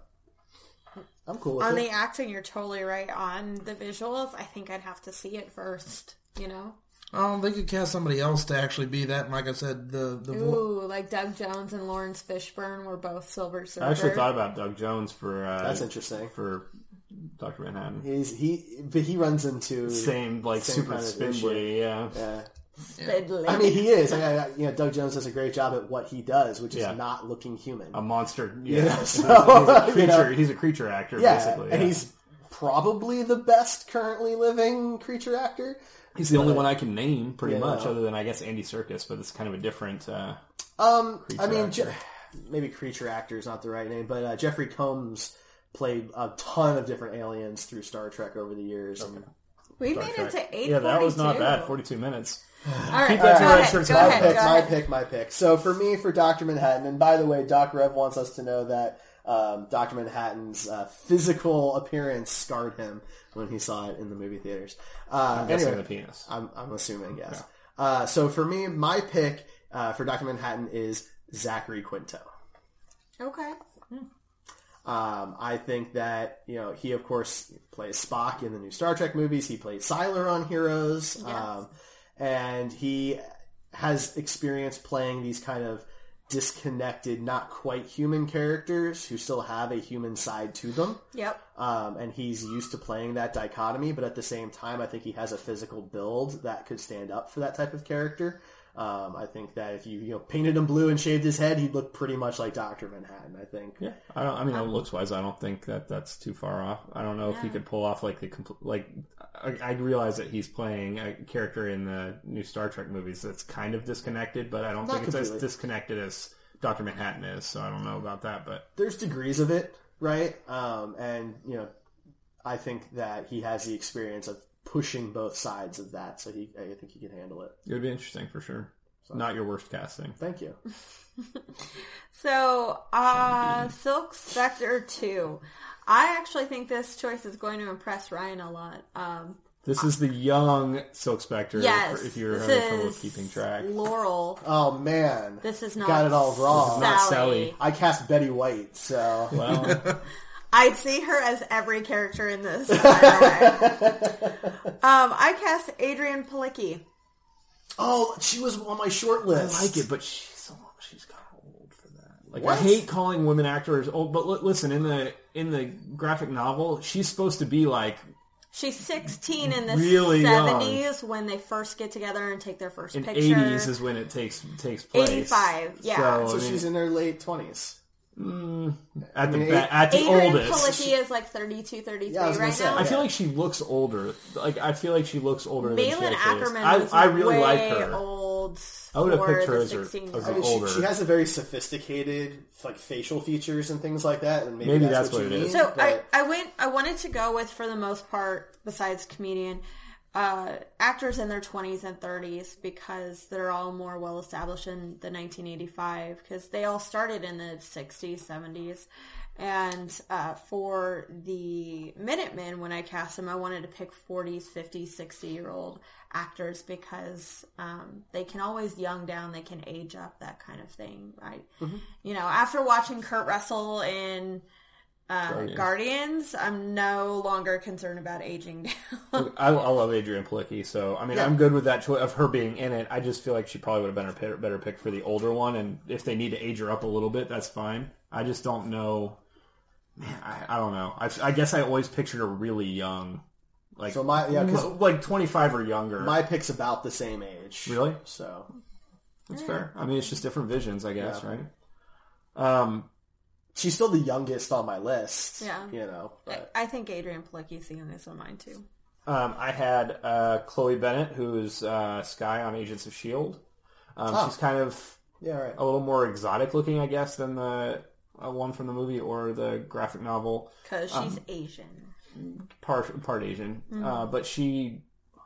S2: I'm cool with
S1: On
S2: it.
S1: the acting, you're totally right. On the visuals, I think I'd have to see it first. You know,
S4: Oh, they could cast somebody else to actually be that. And like I said, the the vo-
S1: ooh, like Doug Jones and Lawrence Fishburne were both Silver Surfer.
S3: I actually thought about Doug Jones for. Uh,
S2: That's interesting.
S3: for Doctor Manhattan.
S2: He's he, but he runs into
S3: Same, like
S2: Same
S3: super
S2: kind of
S3: spindly. Yeah.
S2: Yeah.
S1: Fiddly.
S2: I mean, he is. I, I, you know, Doug Jones does a great job at what he does, which is
S3: Yeah.
S2: not looking human.
S3: A monster.
S2: Yeah,
S3: Yeah.
S2: so,
S3: he's, a
S2: you
S3: creature.
S2: know.
S3: He's a creature actor,
S2: yeah,
S3: basically.
S2: and
S3: yeah.
S2: he's probably the best currently living creature actor.
S3: He's the only one I can name, pretty
S2: Yeah.
S3: much, other than I guess Andy Serkis, but it's kind of a different. Uh,
S2: Um, I
S3: Creature
S2: mean,
S3: actor.
S2: Je- maybe creature actor is not the right name, but uh, Jeffrey Combs played a ton of different aliens through Star Trek over the years. And
S1: we
S3: Star
S1: made
S3: Trek.
S1: it to eight.
S3: Yeah, that was not bad. Forty-two minutes.
S1: All right,
S3: Keep
S1: go
S3: that to
S1: ahead.
S3: red shirts
S1: Go
S3: and
S2: my
S1: ahead.
S2: pick,
S1: Go
S2: my
S1: ahead.
S2: pick, my pick. So for me, for Doctor Manhattan, and by the way, Doc Rev wants us to know that um, Doctor Manhattan's uh, physical appearance scarred him when he saw it in the movie theaters. Uh,
S3: I'm guessing
S2: anyway,
S3: the penis.
S2: I'm, I'm assuming, yes. Uh, so for me, my pick uh, for Doctor Manhattan is Zachary Quinto.
S1: Okay.
S2: Um, I think that, you know, he of course plays Spock in the new Star Trek movies. He played Sylar on Heroes.
S1: Yes.
S2: Um, and he has experience playing these kind of disconnected, not quite human characters who still have a human side to them.
S1: Yep.
S2: Um, and he's used to playing that dichotomy, but at the same time, I think he has a physical build that could stand up for that type of character. Um, I think that if you, you know, painted him blue and shaved his head, he'd look pretty much like Doctor Manhattan, I think.
S3: Yeah, I don't. I mean, looks wise, I don't think that that's too far off. I don't know if he
S1: Yeah.
S3: could pull off like the compl- like. I, I realize that he's playing a character in the new Star Trek movies that's kind of disconnected, but I don't
S2: Not
S3: think it's as
S2: completely.
S3: disconnected as Doctor Manhattan is. So I don't know about that, but
S2: There's degrees of it, right? Um, and, you know, I think that he has the experience of pushing both sides of that, so he, I think he can handle it.
S3: it would be interesting for sure. Not your worst casting.
S2: Thank you.
S1: So, uh, Silk Spectre two. I actually think this choice is going to impress Ryan a lot. Um,
S3: This is the young Silk Spectre.
S1: yes.
S3: if you're
S1: this
S3: having trouble
S1: is
S3: keeping track.
S1: Laurel.
S2: Oh, man.
S1: This is not
S2: Got it all wrong.
S3: This is not
S1: Sally.
S3: Sally.
S2: I cast Betty White, so...
S3: Well,
S1: I'd see her as every character in this, by the way. um, I cast Adrian Palicki.
S2: Oh, she was on my short
S3: I
S2: list.
S3: like it, but she's she's got old for that. Like
S2: What?
S3: I hate calling women actors old, but li- listen, in the in the graphic novel, she's supposed to be like
S1: She's sixteen in the
S3: Really young.
S1: seventies when they first get together and take their first
S3: in
S1: picture.
S3: eighties is when it takes takes place.
S1: eighty-five, yeah.
S3: So,
S2: So
S3: I mean,
S2: she's in her late twenties.
S3: at the
S2: mean,
S3: ba- at the
S1: Adrian
S3: oldest.
S1: Palicki is like thirty-two, thirty-three
S2: Yeah, I was gonna
S1: right
S2: say,
S1: now.
S3: I feel like she looks older. Like I feel like she looks older than she
S1: Malin
S3: actually is.
S1: Ackerman
S3: I,
S1: was
S3: I really
S1: way
S3: like her.
S1: old
S3: I would have
S1: for
S3: picked her
S1: the
S3: as her-
S1: sixteen
S3: as
S2: I
S3: an
S2: mean,
S3: older.
S2: she, she has a very sophisticated, like, facial features and things like that, and maybe,
S3: Maybe
S2: that's,
S3: that's
S2: what,
S3: what
S2: you
S3: it
S2: mean.
S3: is.
S1: So I,
S2: but-
S1: I went I wanted to go with, for the most part, besides comedian, uh, actors in their twenties and thirties because they're all more well established in the nineteen eighty-five because they all started in the sixties, seventies. And uh, for the Minutemen, when I cast them, I wanted to pick forties, fifties, sixty-year-old actors because um, they can always young down, they can age up, that kind of thing. I, mm-hmm. You know, after watching Kurt Russell in uh, Guardians. Guardians, I'm no longer concerned about aging down.
S3: I, I love Adrienne Palicki, so, I mean, yeah. I'm good with that choice of her being in it. I just feel like she probably would have been a better pick for the older one, and if they need to age her up a little bit, that's fine. I just don't know... Man, I, I don't know. I, I guess I always pictured her really young, like
S2: so my yeah,
S3: like twenty-five or younger.
S2: My pick's about the same age.
S3: Really?
S2: So
S3: that's yeah. fair. I mean, it's just different visions, I guess,
S2: yeah.
S3: right? Um,
S2: she's still the youngest on my list.
S1: Yeah,
S2: you know. But.
S1: I, I think Adrienne Palicki's the youngest on mine too.
S3: Um, I had uh, Chloe Bennett, who's uh, Skye on Agents of S H I E L D. Um, oh. She's kind of
S2: yeah, right.
S3: a little more exotic looking, I guess, than the. Uh, one from the movie or the graphic novel.
S1: Because she's um, Asian.
S3: Part part Asian.
S1: Mm-hmm.
S3: Uh, but she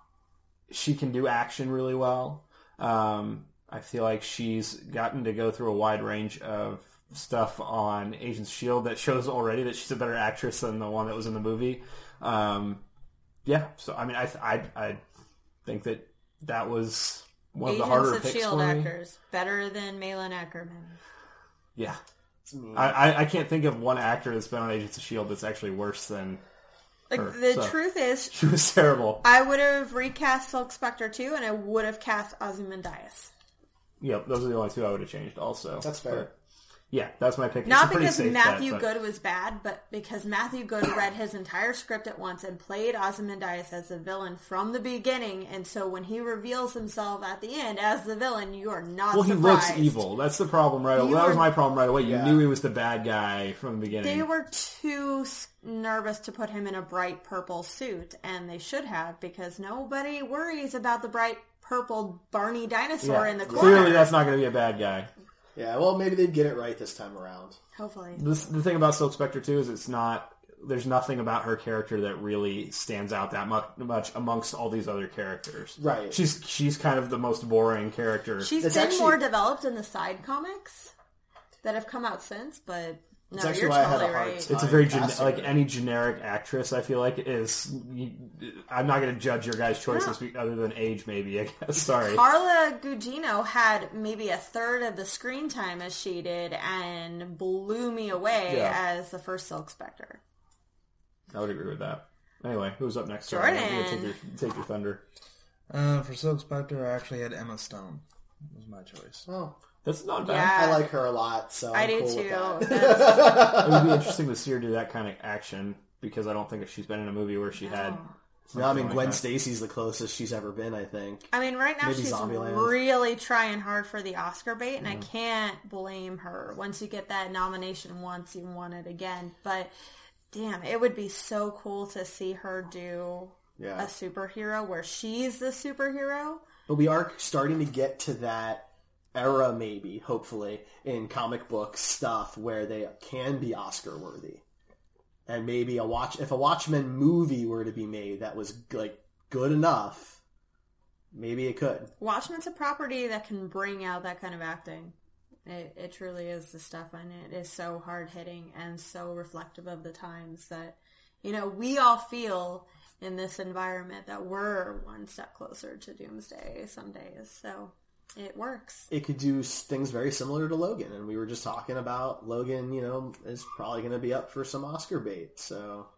S3: she can do action really well. Um, I feel like she's gotten to go through a wide range of stuff on Agents of S H I E L D that shows already that she's a better actress than the one that was in the movie. Um, yeah, so I mean, I, I, I think that that was one
S1: Agents
S3: of the harder
S1: of
S3: picks
S1: S H I E L D
S3: for me.
S1: actors. Better than Malin Ackerman.
S3: Yeah. I, I, I can't think of one actor that's been on Agents of S H I E L D that's actually worse than
S1: like
S3: her.
S1: the
S3: So,
S1: truth is,
S3: she was terrible.
S1: I would have recast Silk Spectre too, and I would have cast Ozymandias.
S3: Yep, those are the only two I would have changed. Also,
S2: that's fair.
S3: But, yeah, that's my pick.
S1: Not
S3: it's a
S1: because
S3: safe
S1: Matthew
S3: bet, but...
S1: Good was bad, but because Matthew Good read his entire script at once and played Ozymandias as the villain from the beginning, and so when he reveals himself at the end as the villain, you are not
S3: well,
S1: surprised.
S3: Well, he looks evil. That's the problem, right?
S1: You
S3: that
S1: were...
S3: was my problem right away. You
S2: yeah.
S3: knew he was the bad guy from the beginning.
S1: They were too nervous to put him in a bright purple suit, and they should have, because nobody worries about the bright purple Barney dinosaur
S3: yeah.
S1: in the corner.
S3: Clearly, that's not going to be a bad guy.
S2: Yeah, well, maybe they'd get it right this time around.
S1: Hopefully.
S3: This, the thing about Silk Spectre, too, is it's not... There's nothing about her character that really stands out that much, much amongst all these other characters.
S2: Right.
S3: She's she's kind of the most boring character.
S1: She's
S2: it's
S1: been
S2: actually,
S1: more developed in the side comics that have come out since, but... No,
S2: it's actually
S1: you're
S2: why
S1: totally
S2: I had a hard
S1: right.
S2: time
S3: It's a very gen-
S2: casting
S3: like
S2: her.
S3: any generic actress. I feel like is. You, I'm not going to judge your guys' choices
S1: Yeah.
S3: other than age, maybe. I guess. Sorry.
S1: Carla Gugino had maybe a third of the screen time as she did, and blew me away
S3: Yeah.
S1: as the first Silk Spectre.
S3: I would agree with that. Anyway, who's up next?
S1: Jordan.
S3: Sorry, I'm gonna take your, take your thunder.
S4: Uh, for Silk Spectre, I actually had Emma Stone. That was my choice.
S2: Oh,
S3: That's not bad.
S1: Yeah.
S2: I like her a lot, so I'm
S1: I do
S2: cool
S1: too.
S2: with that.
S1: That's-
S3: It would be interesting to see her do that kind of action because I don't think she's been in a movie where she had.
S2: No, I mean,
S3: like
S2: Gwen
S3: that.
S2: Stacy's the closest she's ever been, I think.
S1: I mean, right now
S2: Maybe
S1: she's
S2: Zombieland.
S1: really trying hard for the Oscar bait, and I can't blame her. Once you get that nomination once, you want it again. But, damn, it would be so cool to see her do
S2: Yeah.
S1: a superhero where she's the superhero.
S2: But we are starting to get to that era, maybe, hopefully, in comic book stuff where they can be Oscar worthy, and maybe a watch if a Watchmen movie were to be made that was like good enough, maybe it could.
S1: Watchmen's a property that can bring out that kind of acting. It, it truly is. The stuff in it is so hard hitting and so reflective of the times that, you know, we all feel in this environment that we're one step closer to doomsday some days. So. It works.
S2: It could do things very similar to Logan, and we were just talking about Logan, you know, is probably going to be up for some Oscar bait, so...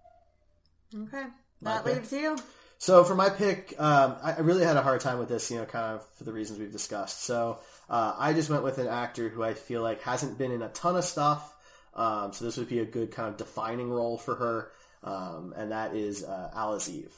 S1: Okay.
S2: My
S1: That
S2: pick.
S1: leaves you.
S2: So for my pick, um, I I really had a hard time with this, you know, kind of for the reasons we've discussed. So uh, I just went with an actor who I feel like hasn't been in a ton of stuff, um, so this would be a good kind of defining role for her, um, and that is uh, Alice Eve.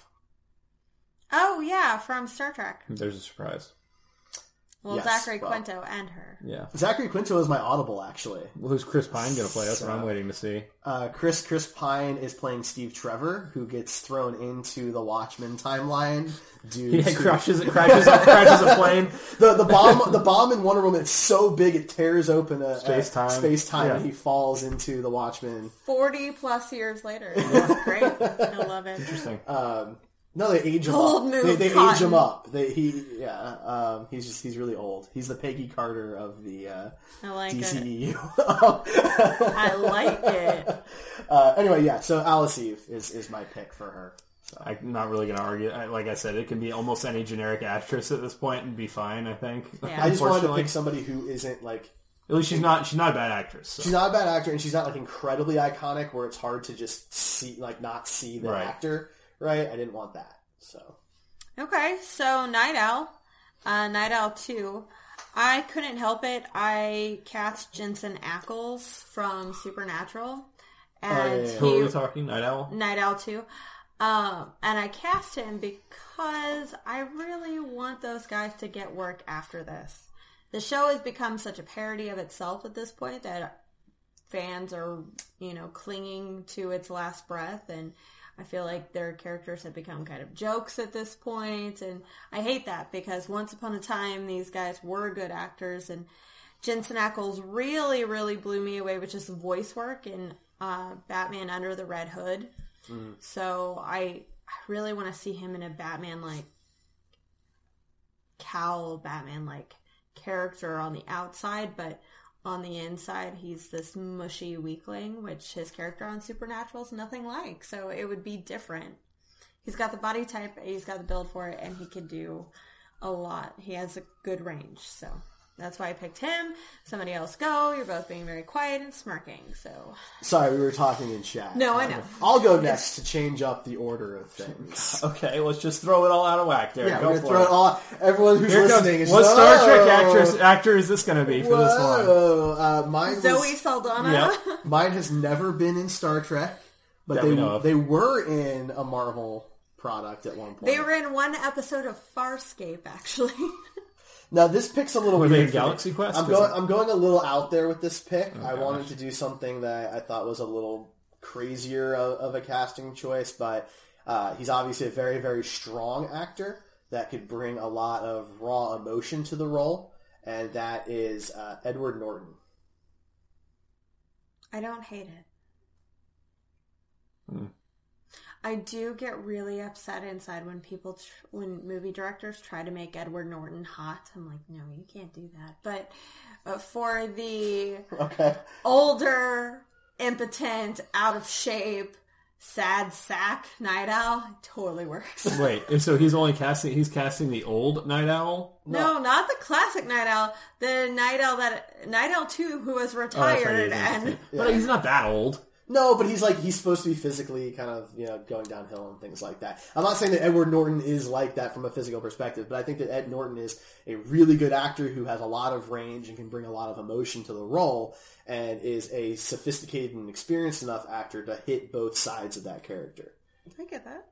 S1: Oh, yeah, from Star Trek.
S3: There's a surprise.
S1: Well,
S2: Yes,
S1: Zachary
S2: well.
S1: Quinto and her.
S3: Yeah.
S2: Zachary Quinto is my Audible, actually.
S3: Well, who's Chris Pine going to play? That's what I'm
S2: So-
S3: waiting to see.
S2: Uh, Chris Chris Pine is playing Steve Trevor, who gets thrown into the Watchmen timeline due
S3: He
S2: to
S3: crashes, crashes, crashes a plane.
S2: the the bomb. The bomb in Wonder Woman is so big it tears open a
S3: Space-time.
S2: space time,
S3: Yeah.
S2: and he falls into the Watchmen.
S1: forty plus years later. It's great. I love it.
S3: Interesting.
S2: Um, No, they age him
S1: Bold
S2: up.
S1: move,
S2: They, they age
S1: Cotton.
S2: him up. They, he, yeah, um, he's just he's really old. He's the Peggy Carter of the uh,
S1: I like
S2: D C
S1: it.
S2: E U.
S1: I like it.
S2: Uh, anyway, yeah. So Alice Eve is, is my pick for her. So.
S3: I'm not really going to argue. I, like I said, it can be almost any generic actress at this point and be fine, I think.
S1: Yeah.
S2: I just wanted to
S3: Unfortunately.
S2: pick somebody who isn't like
S3: At least she's not she's not a bad actress. So.
S2: she's not a bad actor, and she's not like incredibly iconic where it's hard to just see like not see the
S3: Right.
S2: actor. Right? I didn't want that. So
S1: Okay, so Night Owl, uh, Night Owl two. I couldn't help it. I cast Jensen Ackles from Supernatural, and
S2: Oh, yeah, yeah.
S3: Who are
S1: he
S3: we talking? Night Owl?
S1: Night Owl two. Um, and I cast him because I really want those guys to get work after this. The show has become such a parody of itself at this point that fans are, you know, clinging to its last breath, and I feel like their characters have become kind of jokes at this point, and I hate that because once upon a time these guys were good actors, and Jensen Ackles really, really blew me away with just voice work in uh, Batman Under the Red Hood.
S2: mm.
S1: So I, I really want to see him in a Batman-like cowl, Batman-like character on the outside, but on the inside he's this mushy weakling, which his character on Supernatural is nothing like. So it would be different. He's got the body type, he's got the build for it, and he could do a lot. He has a good range, so that's why I picked him. Somebody else go. You're both being very quiet and smirking, so...
S2: sorry, we were talking in chat.
S1: No, I
S2: Um,
S1: know.
S2: I'll go next to change up the order of things.
S3: Okay, let's just throw it all out of whack there.
S2: Yeah,
S3: Go
S2: we're gonna
S3: for
S2: throw it all. Everyone who's
S3: Here
S2: listening
S3: comes,
S2: is
S3: what
S2: just,
S3: Star Trek
S2: "Whoa,
S3: actress actor is this going to be for this one?
S2: whoa." Uh, mine was,
S1: Zoe Saldana.
S3: Yeah.
S2: mine has never been in Star Trek, but
S3: That
S2: they
S3: we know of.
S2: they were in a Marvel product at one point.
S1: They were in one episode of Farscape, actually.
S2: Now this pick's a little
S3: Were
S2: weird.
S3: they in
S2: for me.
S3: Galaxy Quest?
S2: I'm
S3: 'Cause
S2: going.
S3: I-
S2: I'm going a little out there with this pick. I
S3: gosh.
S2: wanted to do something that I thought was a little crazier of, of a casting choice, but uh, he's obviously a very, very strong actor that could bring a lot of raw emotion to the role, and that is uh, Edward Norton.
S1: I don't hate it.
S3: Hmm.
S1: I do get really upset inside when people, tr- when movie directors try to make Edward Norton hot. I'm like, no, you can't do that. But uh, for the
S2: Okay.
S1: older, impotent, out of shape, sad sack Night Owl, it totally works.
S3: Wait, so he's only casting, he's casting the old Night Owl?
S1: No, not the classic Night Owl. The Night Owl that Night Owl two, who was
S3: Oh, that's right,
S1: retired,
S3: he is.
S1: and
S3: But he's not that old.
S2: No, but he's like he's supposed to be physically kind of you know going downhill and things like that. I'm not saying that Edward Norton is like that from a physical perspective, but I think that Ed Norton is a really good actor who has a lot of range and can bring a lot of emotion to the role, and is a sophisticated and experienced enough actor to hit both sides of that character.
S1: I get that.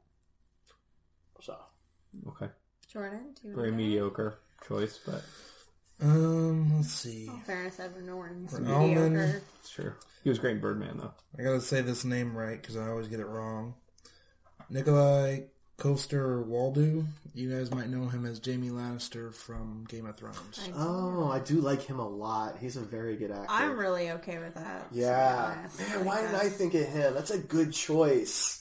S2: So
S3: Okay.
S1: Jordan, do you
S3: Very
S1: want to
S3: mediocre choice, but
S4: Um, let's see.
S1: In fairness, Edward Norton's
S4: For
S1: mediocre.
S4: Almond.
S3: sure. He was great in Birdman, though.
S4: I gotta say this name right because I always get it wrong. Nikolai Coster-Waldau. You guys might know him as Jaime Lannister from Game of Thrones.
S1: I do.
S2: oh, I do like him a lot. He's a very good actor.
S1: I'm really okay with that. to be
S2: yeah,
S1: honest.
S2: man.
S1: Like,
S2: Why did I
S1: that's-
S2: think of him? That's a good choice.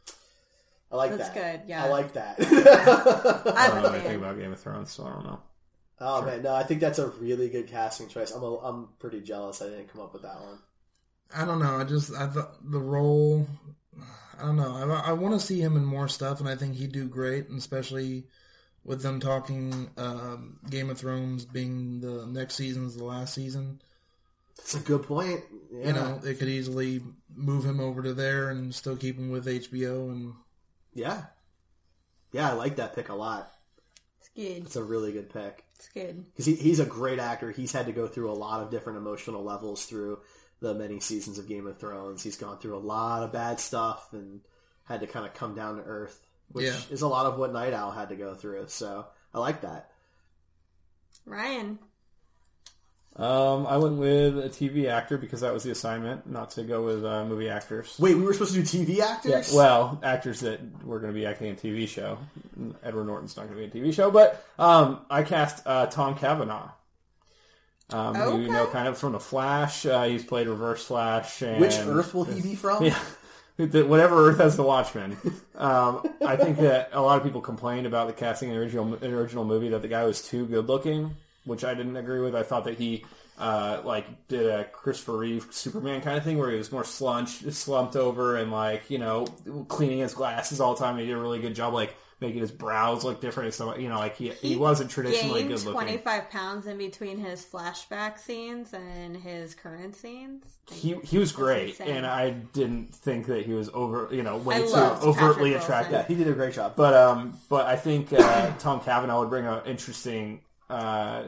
S2: I like
S1: That's
S2: that.
S1: good, yeah.
S2: I like that.
S1: I
S3: I don't know
S1: like
S3: anything
S1: it.
S3: about Game of Thrones, so I don't know.
S2: Oh man, no, I think that's a really good casting choice. I'm a, I'm pretty jealous I didn't come up with that one.
S4: I don't know. I just I thought the role. I don't know. I, I want to see him in more stuff, and I think he'd do great, and especially with them talking um, Game of Thrones being the next season's the last season.
S2: That's a good point. Yeah.
S4: You know, they could easily move him over to there and still keep him with H B O. And
S2: yeah, yeah, I like that pick a lot.
S1: It's good.
S2: It's a really good pick
S1: It's good.
S2: because he, he's a great actor. He's had to go through a lot of different emotional levels through the many seasons of Game of Thrones. He's gone through a lot of bad stuff and had to kind of come down to earth, which
S4: Yeah.
S2: is a lot of what Night Owl had to go through. So I like that.
S1: Ryan.
S3: Um, I went with a T V actor because that was the assignment, not to go with uh, movie actors.
S2: Wait, we were supposed to do T V actors?
S3: Well, actors that were going to be acting in a T V show. Edward Norton's not going to be in a T V show, but um, I cast uh, Tom Cavanaugh. Um, who you know
S1: Okay.
S3: kind of from The Flash. Uh, he's played Reverse Flash. And
S2: Which Earth will he be from?
S3: Yeah. whatever Earth has the Watchmen. Um, I think that a lot of people complained about the casting in the original, in the original movie that the guy was too good looking, which I didn't agree with. I thought that he uh, like did a Christopher Reeve Superman kind of thing where he was more slunched, slumped over and like, you know, cleaning his glasses all the time. He did a really good job like making his brows look different. So, you know, like he, he, he wasn't traditionally good looking.
S1: twenty-five pounds in between his flashback scenes and his current scenes.
S3: He he was great, and I didn't think that he was over, you know, way
S1: I
S3: too
S1: loved
S3: overtly
S1: Patrick
S3: attractive.
S2: Yeah, he did a great job.
S3: But um, but I think uh, Tom Cavanaugh would bring an interesting uh,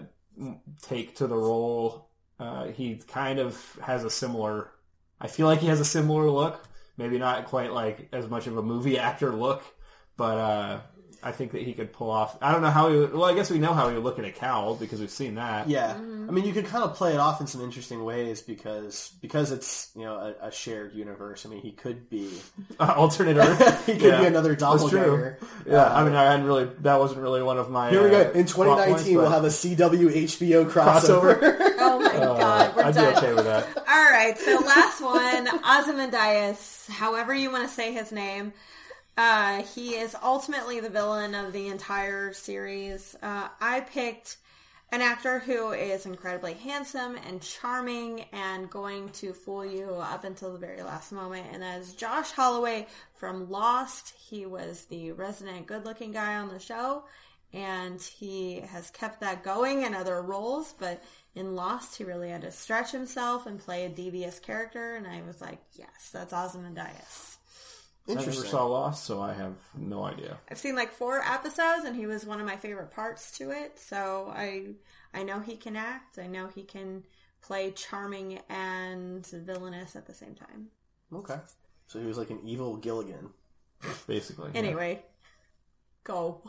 S3: take to the role. Uh, he kind of has a similar. I feel like he has a similar look. Maybe not quite like as much of a movie actor look, but uh, I think that he could pull off. I don't know how he would. Well, I guess we know how he would look at a cowl because we've seen that.
S2: Yeah, mm-hmm. I mean, you could kind of play it off in some interesting ways because because it's, you know, a, a shared universe. I mean, he could be
S3: uh, alternate Earth.
S2: he could
S3: yeah.
S2: be another doppelganger.
S3: Yeah,
S2: uh,
S3: I mean, I hadn't really. That wasn't really one of my.
S2: Here we go.
S3: Uh,
S2: in twenty nineteen,
S3: points,
S2: we'll have a C W H B O crossover.
S3: crossover.
S1: Oh my
S3: uh,
S1: god, we're
S3: I'd
S1: done.
S3: be okay with that.
S1: All right, so last one, Ozymandias, however you want to say his name. Uh, he is ultimately the villain of the entire series. Uh, I picked an actor who is incredibly handsome and charming and going to fool you up until the very last moment, and that is Josh Holloway from Lost. He was the resident good-looking guy on the show, and he has kept that going in other roles, but in Lost, he really had to stretch himself and play a devious character, and I was like, yes, that's Ozymandias.
S3: I never saw Lost, so I have no idea.
S1: I've seen like four episodes, and he was one of my favorite parts to it. So I, I know he can act. I know he can play charming and villainous at the same time.
S2: Okay, so he was like an evil Gilligan,
S3: basically.
S1: Anyway, yeah. Go.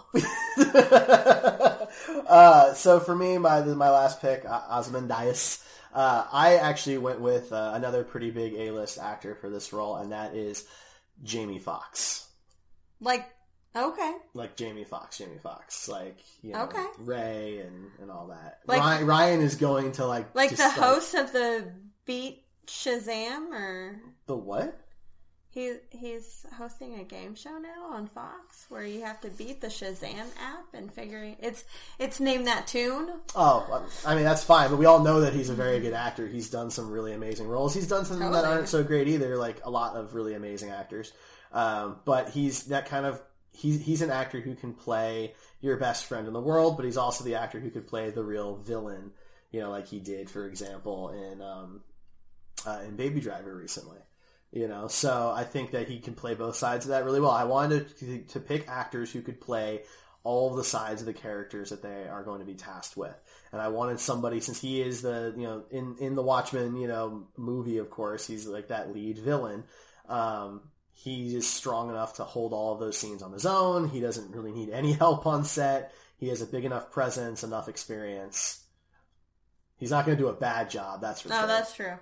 S2: uh, so for me, my my last pick, Ozymandias. Uh, I actually went with uh, another pretty big A-list actor for this role, and that is Jamie Foxx.
S1: Like, okay.
S2: Like Jamie Foxx, Jamie Foxx. Like, you know,
S1: okay.
S2: Ray and, and all that.
S1: Like,
S2: Ryan, Ryan is going to, like...
S1: Like
S2: just,
S1: the
S2: like,
S1: host of the Beat Shazam, or...
S2: The what?
S1: He He's hosting a game show now on Fox where you have to beat the Shazam app and figuring... It's, it's named that tune.
S2: Oh, I mean, that's fine, but we all know that he's a very good actor. He's done some really amazing roles. He's done some totally. that aren't so great either, like a lot of really amazing actors. Um, but he's that kind of... He's, he's an actor who can play your best friend in the world, but he's also the actor who could play the real villain, you know, like he did, for example, in, um, uh, in Baby Driver recently. You know, so I think that he can play both sides of that really well. I wanted to, to pick actors who could play all of the sides of the characters that they are going to be tasked with. And I wanted somebody, since he is the, you know, in, in the Watchmen, you know, movie, of course, he's like that lead villain. Um, he is strong enough to hold all of those scenes on his own. He doesn't really need any help on set. He has a big enough presence, enough experience. He's not going to do a bad job, that's for
S1: no,
S2: sure.
S1: No, that's true.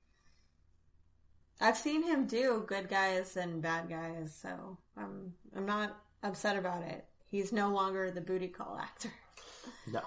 S1: I've seen him do good guys and bad guys, so I'm I'm not upset about it. He's no longer the booty call actor.
S2: No.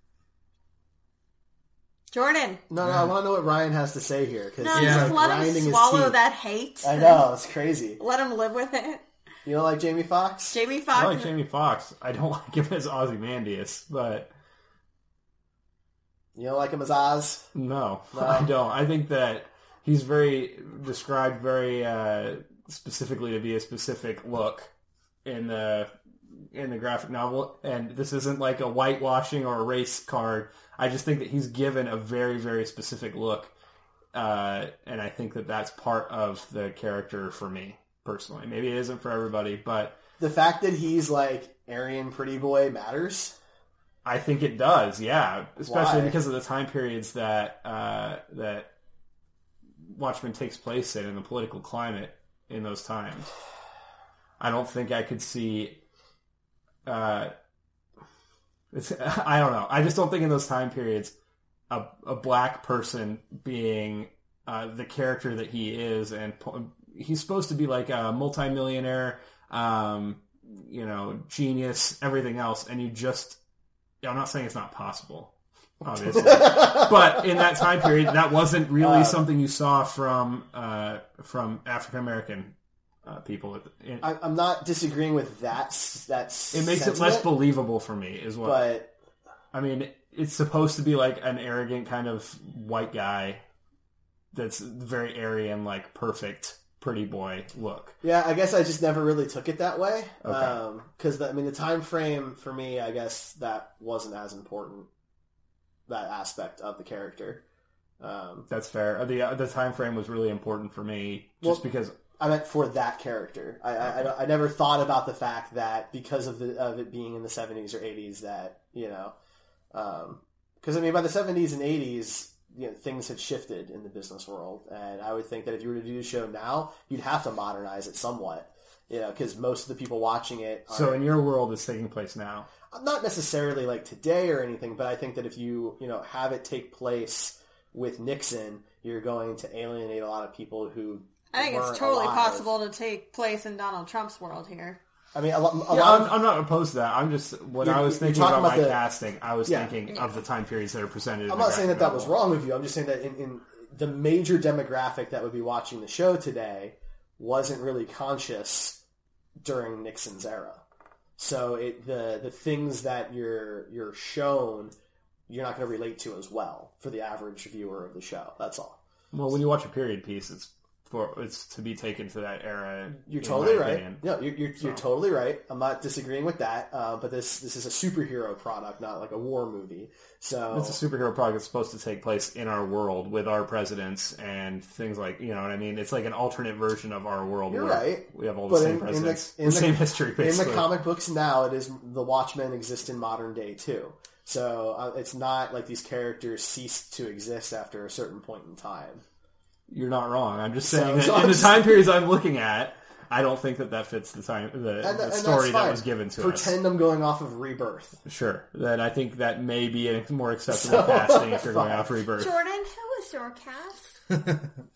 S1: Jordan.
S2: No, no, I want to know what Ryan has to say here. Cause
S1: no,
S2: he's
S1: just
S2: like
S1: let him swallow that hate.
S2: I know, it's crazy.
S1: Let him live with it.
S2: You don't like Jamie Foxx?
S1: Jamie Foxx.
S3: I like Jamie Foxx. I don't like him as Ozymandias, but...
S2: You don't like him as Oz?
S3: No,
S2: no.
S3: I don't. I think that he's very described very uh, specifically to be a specific look in the in the graphic novel, and this isn't like a whitewashing or a race card. I just think that he's given a very, very specific look, uh, and I think that that's part of the character for me personally. Maybe it isn't for everybody, but
S2: the fact that he's like Aryan pretty boy matters.
S3: I think it does, yeah, especially
S2: Why?
S3: because of the time periods that uh, that Watchmen takes place in and the political climate in those times. I don't think I could see. Uh, it's, I don't know. I just don't think in those time periods a, a black person being uh, the character that he is, and he's supposed to be like a multimillionaire, um, you know, genius, everything else, and you just. I'm not saying it's not possible, obviously. But in that time period, that wasn't really uh, something you saw from uh, from African-American uh, people. With, in,
S2: I, I'm not disagreeing with that. That
S3: it makes
S2: sentiment,
S3: it less believable for me, is what.
S2: But
S3: I mean, it's supposed to be like an arrogant kind of white guy that's very Aryan, like perfect, pretty boy look.
S2: Yeah, I guess I just never really took it that way.
S3: Okay.
S2: Because, um, I mean, the time frame for me, I guess that wasn't as important, that aspect of the character. Um,
S3: That's fair. The uh, the time frame was really important for me just
S2: Well,
S3: because...
S2: I meant for that character. I, I, I, I never thought about the fact that because of the of it being in the seventies or eighties that, you know... Because, um, I mean, by the seventies and eighties... You know, things had shifted in the business world, and I would think that if you were to do the show now, you'd have to modernize it somewhat, you know, because most of the people watching it are...
S3: So in your world, it's taking place now?
S2: Not necessarily like today or anything, but I think that if you, you know, have it take place with Nixon, you're going to alienate a lot of people who
S1: I think
S2: weren't
S1: it's totally
S2: alive.
S1: possible to take place in Donald Trump's world here.
S2: I mean, a, lo- a
S3: Yeah,
S2: lot
S3: I'm,
S2: of...
S3: I'm not opposed to that. I'm just, when
S2: You're-
S3: I was
S2: you're
S3: thinking
S2: talking
S3: about,
S2: about
S3: my
S2: the-
S3: casting, I was
S2: Yeah.
S3: thinking of the time periods that are presented in
S2: I'm
S3: the
S2: not saying that that was
S3: graphic novel.
S2: wrong with you. I'm just saying that in, in the major demographic that would be watching the show today wasn't really conscious during Nixon's era. So it, the the things that you're you're shown, you're not going to relate to as well for the average viewer of the show. That's all.
S3: Well, when you watch a period piece, it's for it's to be taken to that era.
S2: You're
S3: in
S2: totally
S3: my
S2: right.
S3: opinion.
S2: No, you're you're, you're
S3: So.
S2: totally right. I'm not disagreeing with that. Uh, but this this is a superhero product, not like a war movie. So
S3: It's a superhero product that's supposed to take place in our world with our presidents and things like, you know what I mean? It's like an alternate version of our world.
S2: You're
S3: where
S2: right.
S3: We have all the
S2: But
S3: same
S2: in- in the-
S3: presidents,
S2: in
S3: the,
S2: the-
S3: same history, basically.
S2: in the comic books now, it is the Watchmen exist in modern day too. So uh, it's not like these characters ceased to exist after a certain point in time.
S3: You're not wrong. I'm just
S2: So-
S3: saying that
S2: so
S3: in
S2: I'm
S3: the
S2: just-
S3: time periods I'm looking at, I don't think that that fits the time, the,
S2: And,
S3: the
S2: and
S3: story
S2: that's
S3: that
S2: fine.
S3: was given to us.
S2: Pretend I'm going off of Rebirth.
S3: Sure. Then I think that may be a more acceptable
S2: So,
S3: casting if you're going
S2: fine.
S3: off Rebirth.
S1: Jordan, who is your cast?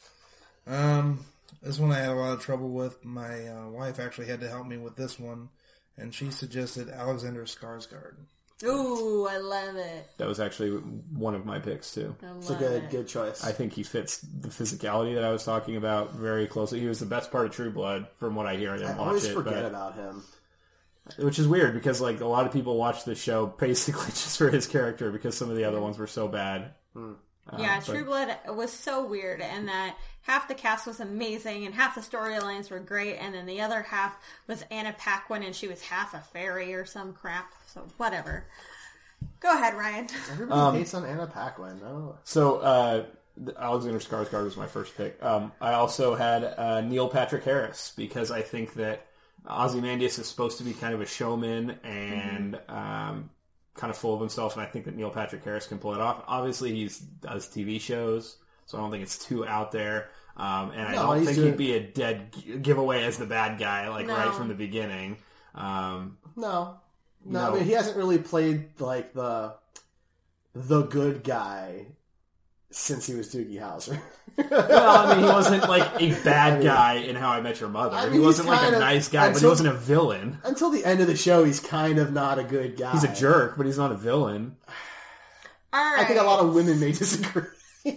S4: Um, this one I had a lot of trouble with. My uh, wife actually had to help me with this one, and she suggested Alexander Skarsgård.
S1: Ooh, I love it.
S3: That was actually one of my picks, too.
S1: I love
S2: It's a good
S1: it.
S2: good choice.
S3: I think he fits the physicality that I was talking about very closely. He was the best part of True Blood, from what I hear. I
S2: I
S3: didn't watch
S2: always
S3: it,
S2: forget
S3: but,
S2: about him.
S3: which is weird because like a lot of people watch the show basically just for his character because some of the other ones were so bad.
S2: Hmm.
S3: Uh,
S1: Yeah,
S3: but-
S1: True Blood was so weird, and that half the cast was amazing, and half the storylines were great, and then the other half was Anna Paquin, and she was half a fairy or some crap. So whatever. Go ahead, Ryan.
S2: Everybody
S3: Um,
S2: hates on Anna Paquin. No.
S3: So uh, Alexander Skarsgård was my first pick. Um, I also had uh, Neil Patrick Harris because I think that Ozymandias is supposed to be kind of a showman and um, kind of full of himself, and I think that Neil Patrick Harris can pull it off. Obviously, he does T V shows, so I don't think it's too out there. Um, and I
S2: No,
S3: don't
S2: he's
S3: think
S2: doing-
S3: he'd be a dead g- giveaway as the bad guy, like
S1: No.
S3: right from the beginning. Um,
S2: No. No,
S3: No.
S2: I mean, he hasn't really played like the the good guy since he was Doogie Howser.
S3: well, I mean, he wasn't like a bad
S2: I mean-
S3: guy in How I Met Your Mother.
S2: I mean,
S3: he wasn't
S2: he's
S3: like a
S2: kind of-
S3: nice guy, but he
S2: until-
S3: wasn't a villain.
S2: Until the end of the show, he's kind of not a good guy.
S3: He's a jerk, but he's not a villain.
S1: All right.
S2: I think a lot of women may disagree.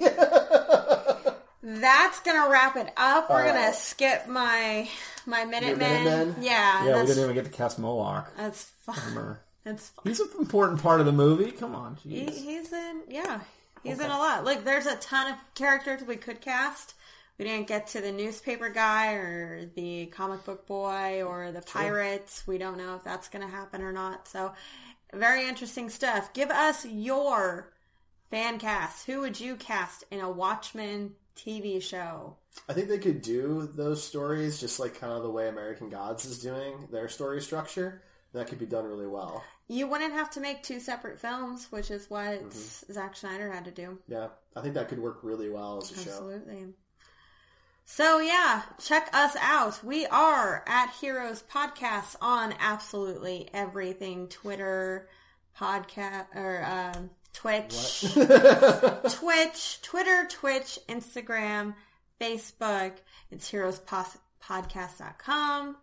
S1: That's gonna wrap it up. We're
S2: All
S1: gonna
S2: right.
S1: skip my my Minutemen.
S2: Minutemen?
S1: Yeah,
S3: Yeah, we
S1: that's,
S3: didn't even get to cast Moloch.
S1: that's fine.
S3: Bummer.
S1: That's fine.
S3: He's an important part of the movie. Come on,
S1: He,
S3: jeez.
S1: he's in, yeah, he's
S3: Okay.
S1: in a lot. Like, there's a ton of characters we could cast. We didn't get to the newspaper guy or the comic book boy or the pirates. We don't know if that's going to happen or not. So, very interesting stuff. Give us your fan cast. Who would you cast in a Watchmen T V show?
S2: I think they could do those stories just like kind of the way American Gods is doing their story structure. That could be done really well.
S1: You wouldn't have to make two separate films, which is what
S2: Mm-hmm.
S1: Zack Snyder had to do.
S2: Yeah, I think that could work really well as a show.
S1: Absolutely. So yeah, check us out. We are at Heroes Podcasts on absolutely everything. Twitter, podcast, or um, Twitch, Twitch, Twitter, Twitch, Instagram, Facebook. It's heroes podcast dot com.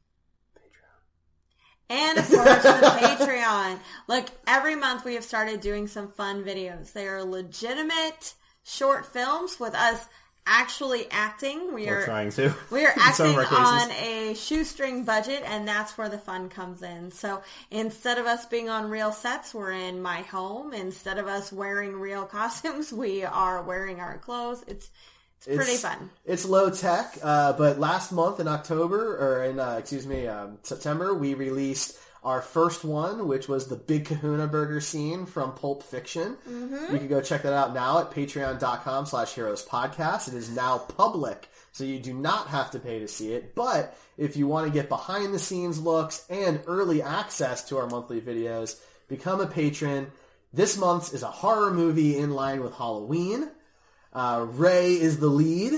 S1: And of course, the Patreon. Look, every month we have started doing some fun videos. They are legitimate short films with us actually acting. We
S3: We're
S1: are
S3: trying to.
S1: We are
S3: in some
S1: acting
S3: of our cases.
S1: on a shoestring budget, and that's where the fun comes in. So instead of us being on real sets, we're in my home. Instead of us wearing real costumes, we are wearing our clothes. It's it's pretty
S2: It's,
S1: fun.
S2: it's low tech, uh, but last month in October, or in, uh, excuse me, um, September, we released our first one, which was the Big Kahuna Burger scene from Pulp Fiction. Mm-hmm. You can go check that out now at patreon.com slash heroes podcast. It is now public, so you do not have to pay to see it. But if you want to get behind the scenes looks and early access to our monthly videos, become a patron. This month's is a horror movie in line with Halloween. Uh, Ray is the lead.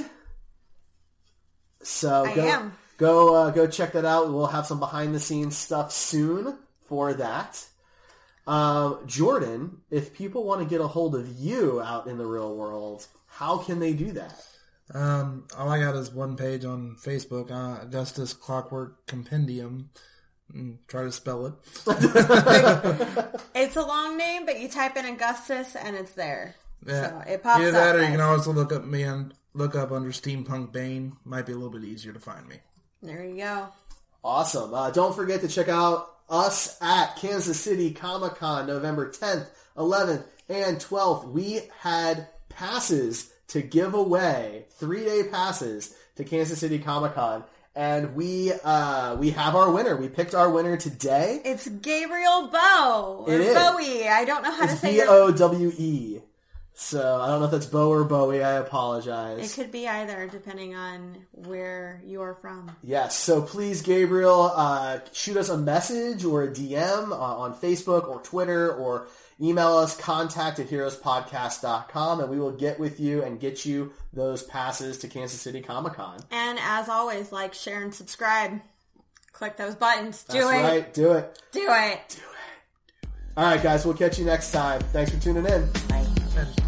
S2: So
S1: I
S2: go,
S1: am.
S2: Go uh, go check that out. We'll have some behind the scenes stuff soon for that. Um, Jordan, if people want to get a hold of you out in the real world, how can they do that?
S4: Um, all I got is one page on Facebook, uh, Augustus Clockwork Compendium. Mm, try to spell it.
S1: It's a long name, but you type in Augustus and it's there.
S4: Yeah.
S1: So it pops
S4: Either
S1: up.
S4: that, or you
S1: nice.
S4: can also look up me and look up under Steampunk Bane. Might be a little bit easier to find me.
S1: There you go.
S2: Awesome. Uh, don't forget to check out us at Kansas City Comic-Con November tenth, eleventh, and twelfth. We had passes to give away, three-day passes to Kansas City Comic-Con. And we uh, we have our winner. We picked our winner today.
S1: It's Gabriel Bowe. Or
S2: It is.
S1: Bowie. I don't know how
S2: It's
S1: to say
S2: B
S1: your...
S2: O W E. So, I don't know if that's Bo or Bowie. I apologize.
S1: It could be either, depending on where you're from.
S2: Yes, so please, Gabriel, uh, shoot us a message or a D M uh, on Facebook or Twitter, or email us, contact at heroes podcast dot com, and we will get with you and get you those passes to Kansas City Comic-Con.
S1: And as always, like, share, and subscribe. Click those buttons. Do
S2: That's
S1: it.
S2: right, do it.
S1: Do it.
S2: Do it. All right, guys, we'll catch you next time. Thanks for tuning in.
S1: Bye.
S4: That is